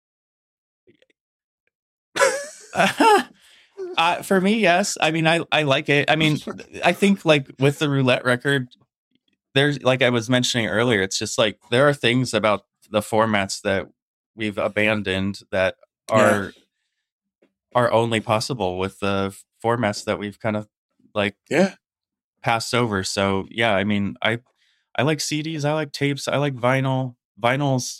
For me, yes. I mean, I like it. I mean, I think like with the Roulette record, there's, like I was mentioning earlier, it's just like there are things about the formats that we've abandoned that are only possible with the formats that we've kind of like passed over. So yeah, I mean, I like CDs, I like tapes, I like vinyl. Vinyl's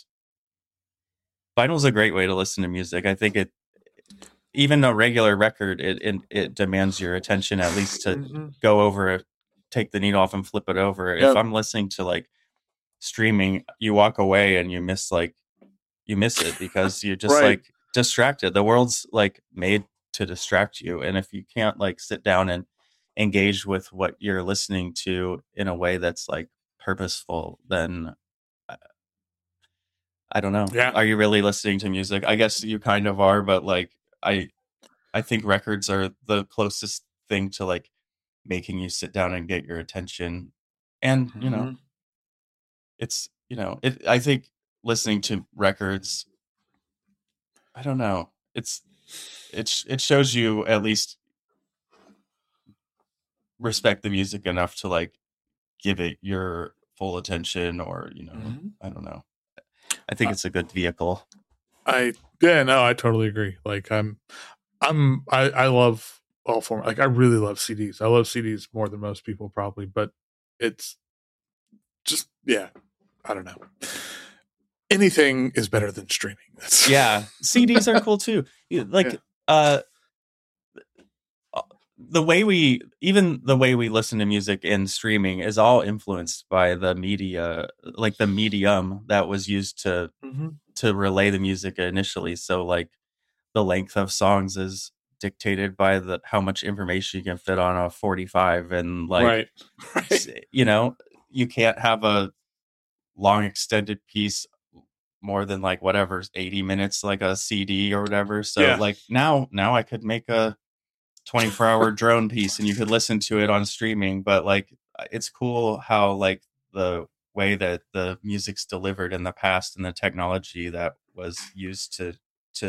a great way to listen to music. I think even a regular record, it demands your attention, at least to go over it, take the needle off and flip it over. If I'm listening to like streaming, you walk away and you miss it because you're just like distracted. The world's like made to distract you. And if you can't like sit down and engage with what you're listening to in a way that's like purposeful, then I don't know. Yeah. Are you really listening to music? I guess you kind of are, but like, I think records are the closest thing to like making you sit down and get your attention. And, you know, it's, you know, I think listening to records, I don't know. It shows you at least respect the music enough to like give it your full attention, or, you know, I don't know. I think it's a good vehicle. I totally agree. Like I love all forms. Like I really love CDs. I love CDs more than most people probably, but it's just, I don't know. Anything is better than streaming. CDs are cool too. Like the way we listen to music in streaming is all influenced by the media, like the medium that was used to relay the music initially. So like the length of songs is dictated by how much information you can fit on a 45, and like you know, you can't have a long extended piece more than like whatever 80 minutes, like a CD or whatever. So like now I could make a 24-hour drone piece and you could listen to it on streaming. But like, it's cool how like the way that the music's delivered in the past and the technology that was used to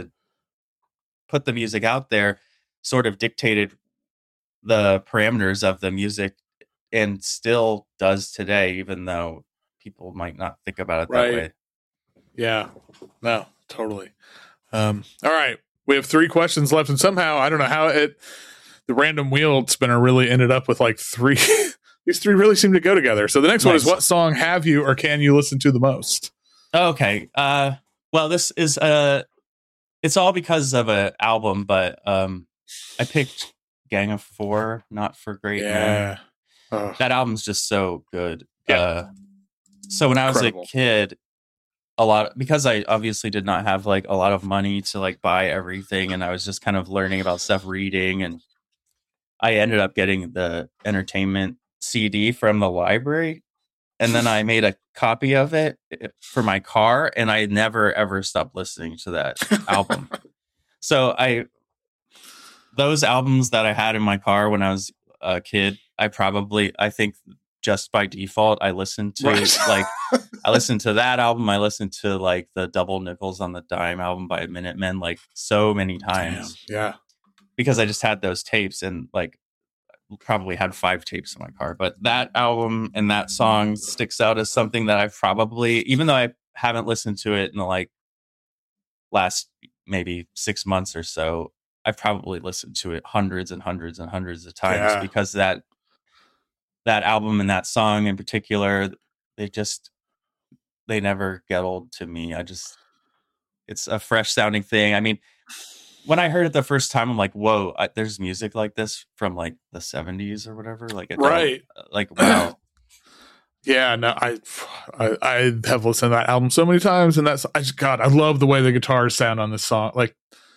put the music out there sort of dictated the parameters of the music, and still does today, even though people might not think about it that way. Yeah, no, totally. All right. We have 3 questions left, and somehow, I don't know how the random wheel spinner really ended up with like 3. These 3 really seem to go together. So the next one is, what song have you or can you listen to the most? Okay. Well, this is it's all because of an album, but I picked Gang of Four, Not for Great Men. That album's just so good. So when I was a kid, because I obviously did not have like a lot of money to like buy everything, and I was just kind of learning about stuff, reading, and I ended up getting the Entertainment CD from the library, and then I made a copy of it for my car, and I never ever stopped listening to that album. So those albums that I had in my car when I was a kid, I think just by default, I listened to like, I listened to that album. I listened to like the Double Nickels on the Dime album by Minutemen, like so many times. Damn. Yeah. Because I just had those tapes, and like probably had 5 tapes in my car. But that album and that song sticks out as something that I've probably, even though I haven't listened to it in the like last maybe 6 months or so, I've probably listened to it hundreds and hundreds and hundreds of times, because that that album and that song in particular, they never get old to me. It's a fresh sounding thing. I mean, when I heard it the first time, I'm like, whoa, there's music like this from like the 70s or whatever. Like, right. Like, wow. Yeah, no, I have listened to that album so many times, and I love the way the guitars sound on this song. Like,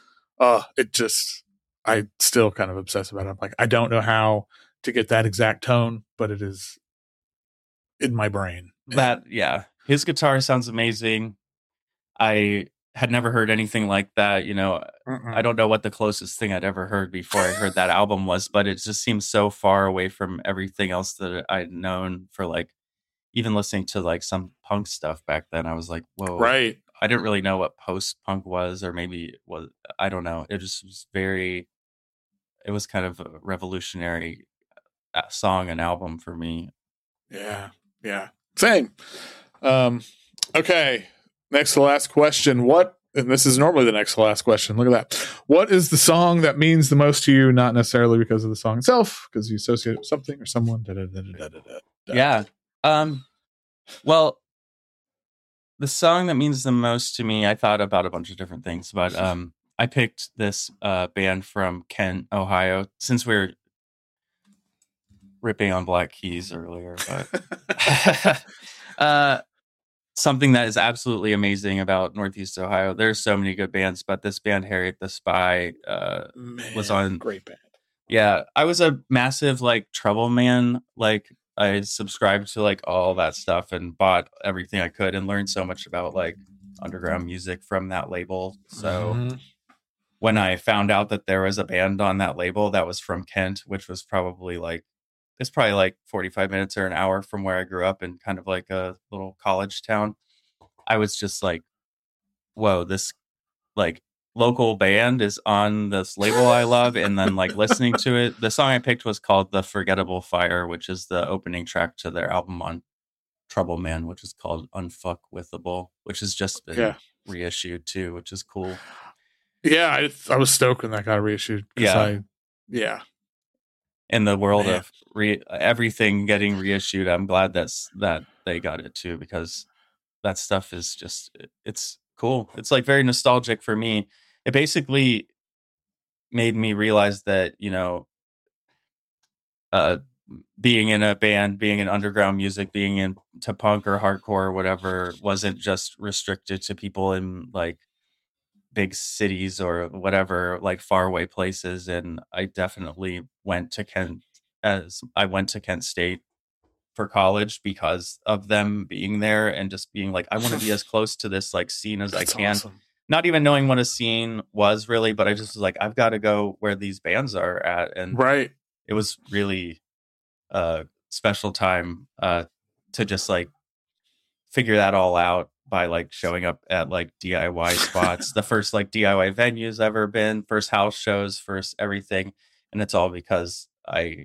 I still kind of obsess about it. I'm like, I don't know how to get that exact tone, but it is in my brain. His guitar sounds amazing. I had never heard anything like that. You know, I don't know what the closest thing I'd ever heard before I heard that album was, but it just seems so far away from everything else that I'd known for like, even listening to like some punk stuff back then. I was like, whoa, right. I didn't really know what post-punk was, or maybe it was, I don't know. It just was it was kind of a revolutionary song and album for me. Yeah. Same. Okay. Next to last question. And this is normally the next to last question. Look at that. What is the song that means the most to you? Not necessarily because of the song itself, because you associate it with something or someone. Yeah. Well, the song that means the most to me, I thought about a bunch of different things, but I picked this band from Kent, Ohio, since we were ripping on Black Keys earlier, but something that is absolutely amazing about Northeast Ohio. There's so many good bands, but this band, Harriet the Spy, was on. Great band. Yeah, I was a massive like Trouble Man. Like, I subscribed to like all that stuff and bought everything I could and learned so much about like underground music from that label. So when I found out that there was a band on that label that was from Kent, which was probably like 45 minutes or an hour from where I grew up in kind of like a little college town, I was just like, whoa, this like local band is on this label I love. And then like listening to it, the song I picked was called The Forgettable Fire, which is the opening track to their album on Trouble Man, which is called Unfuckwithable, which has just been reissued too, which is cool. Yeah, I was stoked when that got reissued. Yeah. In the world of everything getting reissued, I'm glad that they got it too, because that stuff is just, it's cool. It's like very nostalgic for me. It basically made me realize that, you know, being in a band, being in underground music, being into punk or hardcore or whatever wasn't just restricted to people in like big cities or whatever, like faraway places. And I definitely went to Kent State for college because of them being there and just being like, I want to be as close to this like scene as I can. Awesome. Not even knowing what a scene was really, but I just was like, I've got to go where these bands are at. And it was really a special time to just like figure that all out by like showing up at like DIY spots, the first like DIY venues ever been, first house shows, first everything. And it's all because I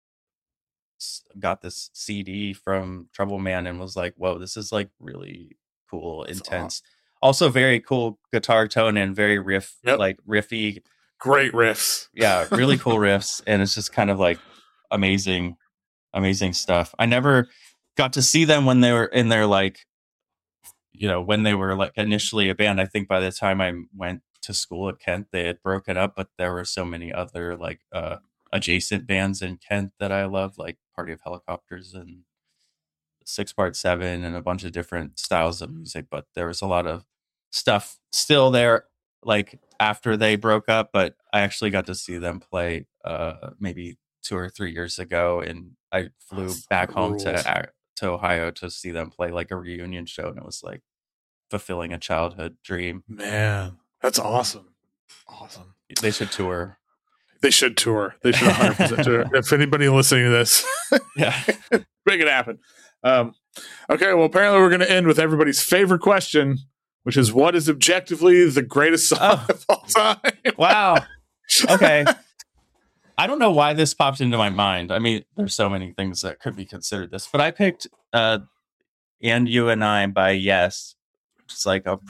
got this CD from Trouble Man and was like, whoa, this is like really cool, intense. Also very cool guitar tone and very like riffy. Great riffs. Yeah, really cool riffs. And it's just kind of like amazing stuff. I never got to see them when they were in their like, you know, when they were like initially a band. I think by the time I went to school at Kent, they had broken up, but there were so many other like adjacent bands in Kent that I love, like Party of Helicopters and 6part7 and a bunch of different styles of music. But there was a lot of stuff still there like after they broke up, but I actually got to see them play maybe 2 or 3 years ago, and I flew back home to Ohio to see them play like a reunion show, and it was like fulfilling a childhood dream. Man, that's awesome. They should tour. They should 100% tour. If anybody listening to this, make it happen. Okay, well, apparently we're going to end with everybody's favorite question, which is, what is objectively the greatest song of all time? Wow. Okay. I don't know why this popped into my mind. I mean, there's so many things that could be considered this, but I picked And You and I by Yes. It's like a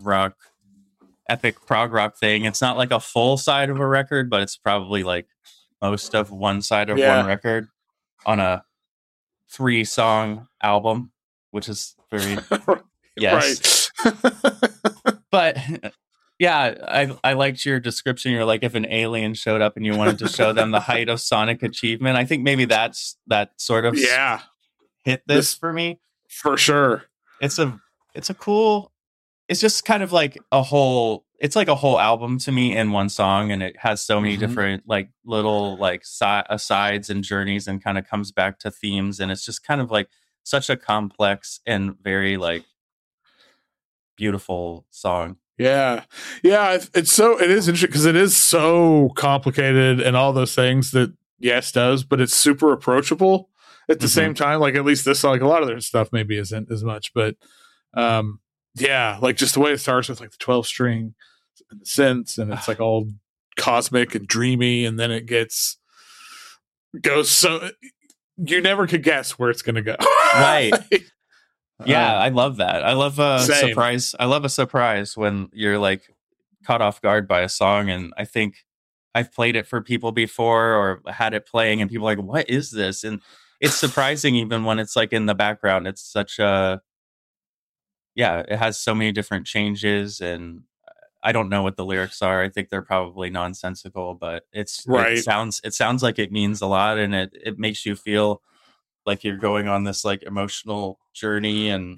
epic prog rock thing. It's not like a full side of a record, but it's probably like most of one side of one record on a 3-song album, which is very yes. But yeah, I liked your description. You're like, if an alien showed up and you wanted to show them the height of sonic achievement, I think maybe that sort of hit this for me for sure. It's a cool. It's just kind of like a whole. It's like a whole album to me in one song, and it has so many different like little like asides and journeys, and kind of comes back to themes, and it's just kind of like such a complex and very like beautiful song. Yeah. It is interesting because it is so complicated and all those things that Yes does, but it's super approachable at the same time. Like at least this song, like a lot of their stuff maybe isn't as much, but like just the way it starts with like the 12 string and the synths, and it's like all cosmic and dreamy, and then it goes so you never could guess where it's gonna go. Right. Yeah, I love that. I love a Same. surprise. I love a surprise when you're like caught off guard by a song. And I think I've played it for people before or had it playing and people are like, what is this? And it's surprising even when it's like in the background. It's such it has so many different changes, and I don't know what the lyrics are. I think they're probably nonsensical, but it sounds like it means a lot, and it makes you feel like you're going on this like emotional journey, and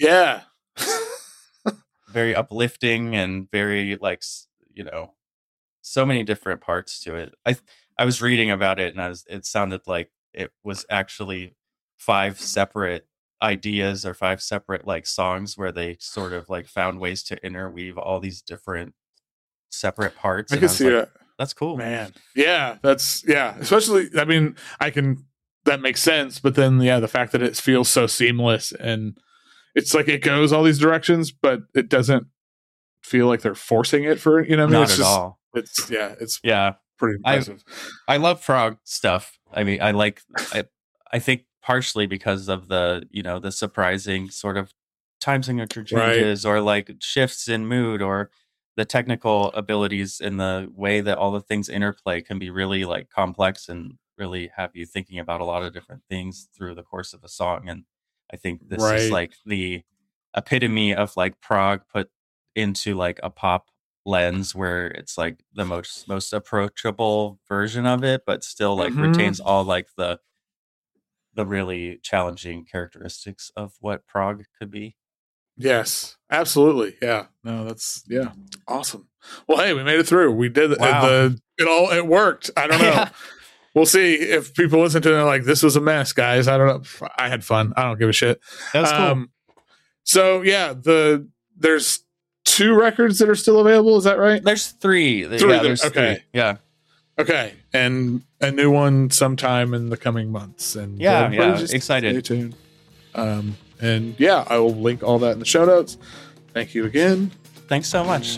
very uplifting and very like, you know, so many different parts to it. I was reading about it, and it sounded like it was actually 5 separate ideas or 5 separate like songs where they sort of like found ways to interweave all these different separate parts. I can see that. That's cool, man. Yeah, especially, I mean, that makes sense, but then the fact that it feels so seamless, and it's like it goes all these directions, but it doesn't feel like they're forcing it for, you know what I mean? Not at all. It's pretty impressive. I love prog stuff. I mean, I think partially because of the, you know, the surprising sort of time signature changes or like shifts in mood, or the technical abilities and the way that all the things interplay can be really like complex and really have you thinking about a lot of different things through the course of a song. And I think this is like the epitome of like prog put into like a pop lens, where it's like the most approachable version of it, but still like retains all like the really challenging characteristics of what prog could be. Yes, absolutely. Yeah. No, that's awesome. Well, hey, we made it through. We did it worked. I don't know. We'll see if people listen to it and are like, this was a mess, guys. I don't know. I had fun. I don't give a shit. That's cool. So yeah, there's 2 records that are still available. Is that right? There's 3. There's 3. Okay. Yeah. Okay. And a new one sometime in the coming months. And just excited. Stay tuned. And I will link all that in the show notes. Thank you again. Thanks so much.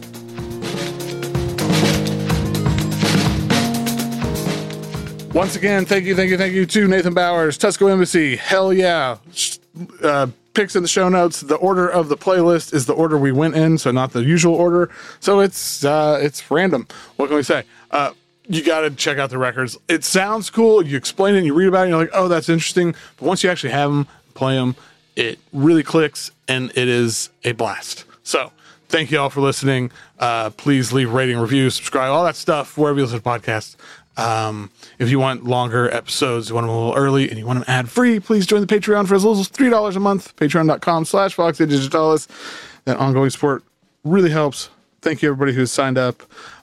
Once again, thank you to Nathan Bowers, Tusco Embassy. Hell yeah. Picks in the show notes. The order of the playlist is the order we went in, so not the usual order. So it's random. What can we say? You got to check out the records. It sounds cool. You explain it and you read about it and you're like, oh, that's interesting. But once you actually have them, play them, it really clicks and it is a blast. So thank you all for listening. Please leave rating, review, subscribe, all that stuff, wherever you listen to podcasts. If you want longer episodes, you want them a little early, and you want them ad-free, please join the Patreon for as little as $3 a month. Patreon.com/FoxyDigitalis. That ongoing support really helps. Thank you, everybody who's signed up.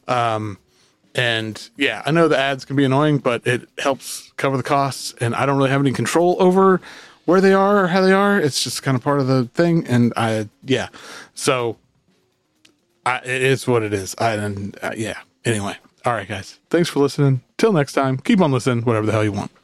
And I know the ads can be annoying, but it helps cover the costs, and I don't really have any control over where they are or how they are. It's just kind of part of the thing, and so it is what it is. Anyway. All right, guys. Thanks for listening. Till next time, keep on listening, whatever the hell you want.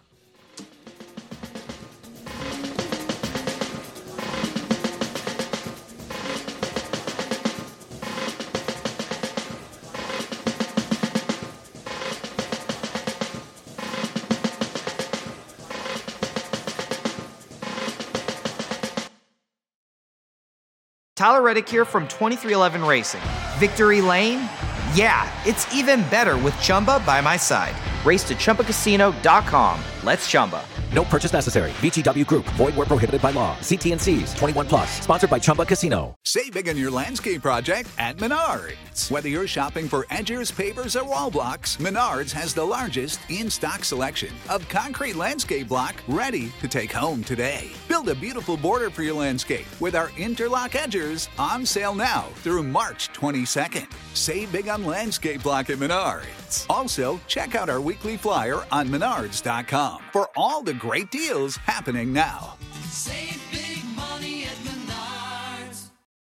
Tyler Reddick here from 2311 Racing. Victory Lane? Yeah, it's even better with Chumba by my side. Race to ChumbaCasino.com. Let's Chumba. No purchase necessary. VGW Group. Void where prohibited by law. See T&Cs. 21 plus. Sponsored by Chumba Casino. Save big on your landscape project at Menards. Whether you're shopping for edgers, pavers, or wall blocks, Menards has the largest in-stock selection of concrete landscape block ready to take home today. Build a beautiful border for your landscape with our interlock edgers on sale now through March 22nd. Save big on landscape block at Menards. Also, check out our weekly flyer on Menards.com for all the great deals happening now. Save big.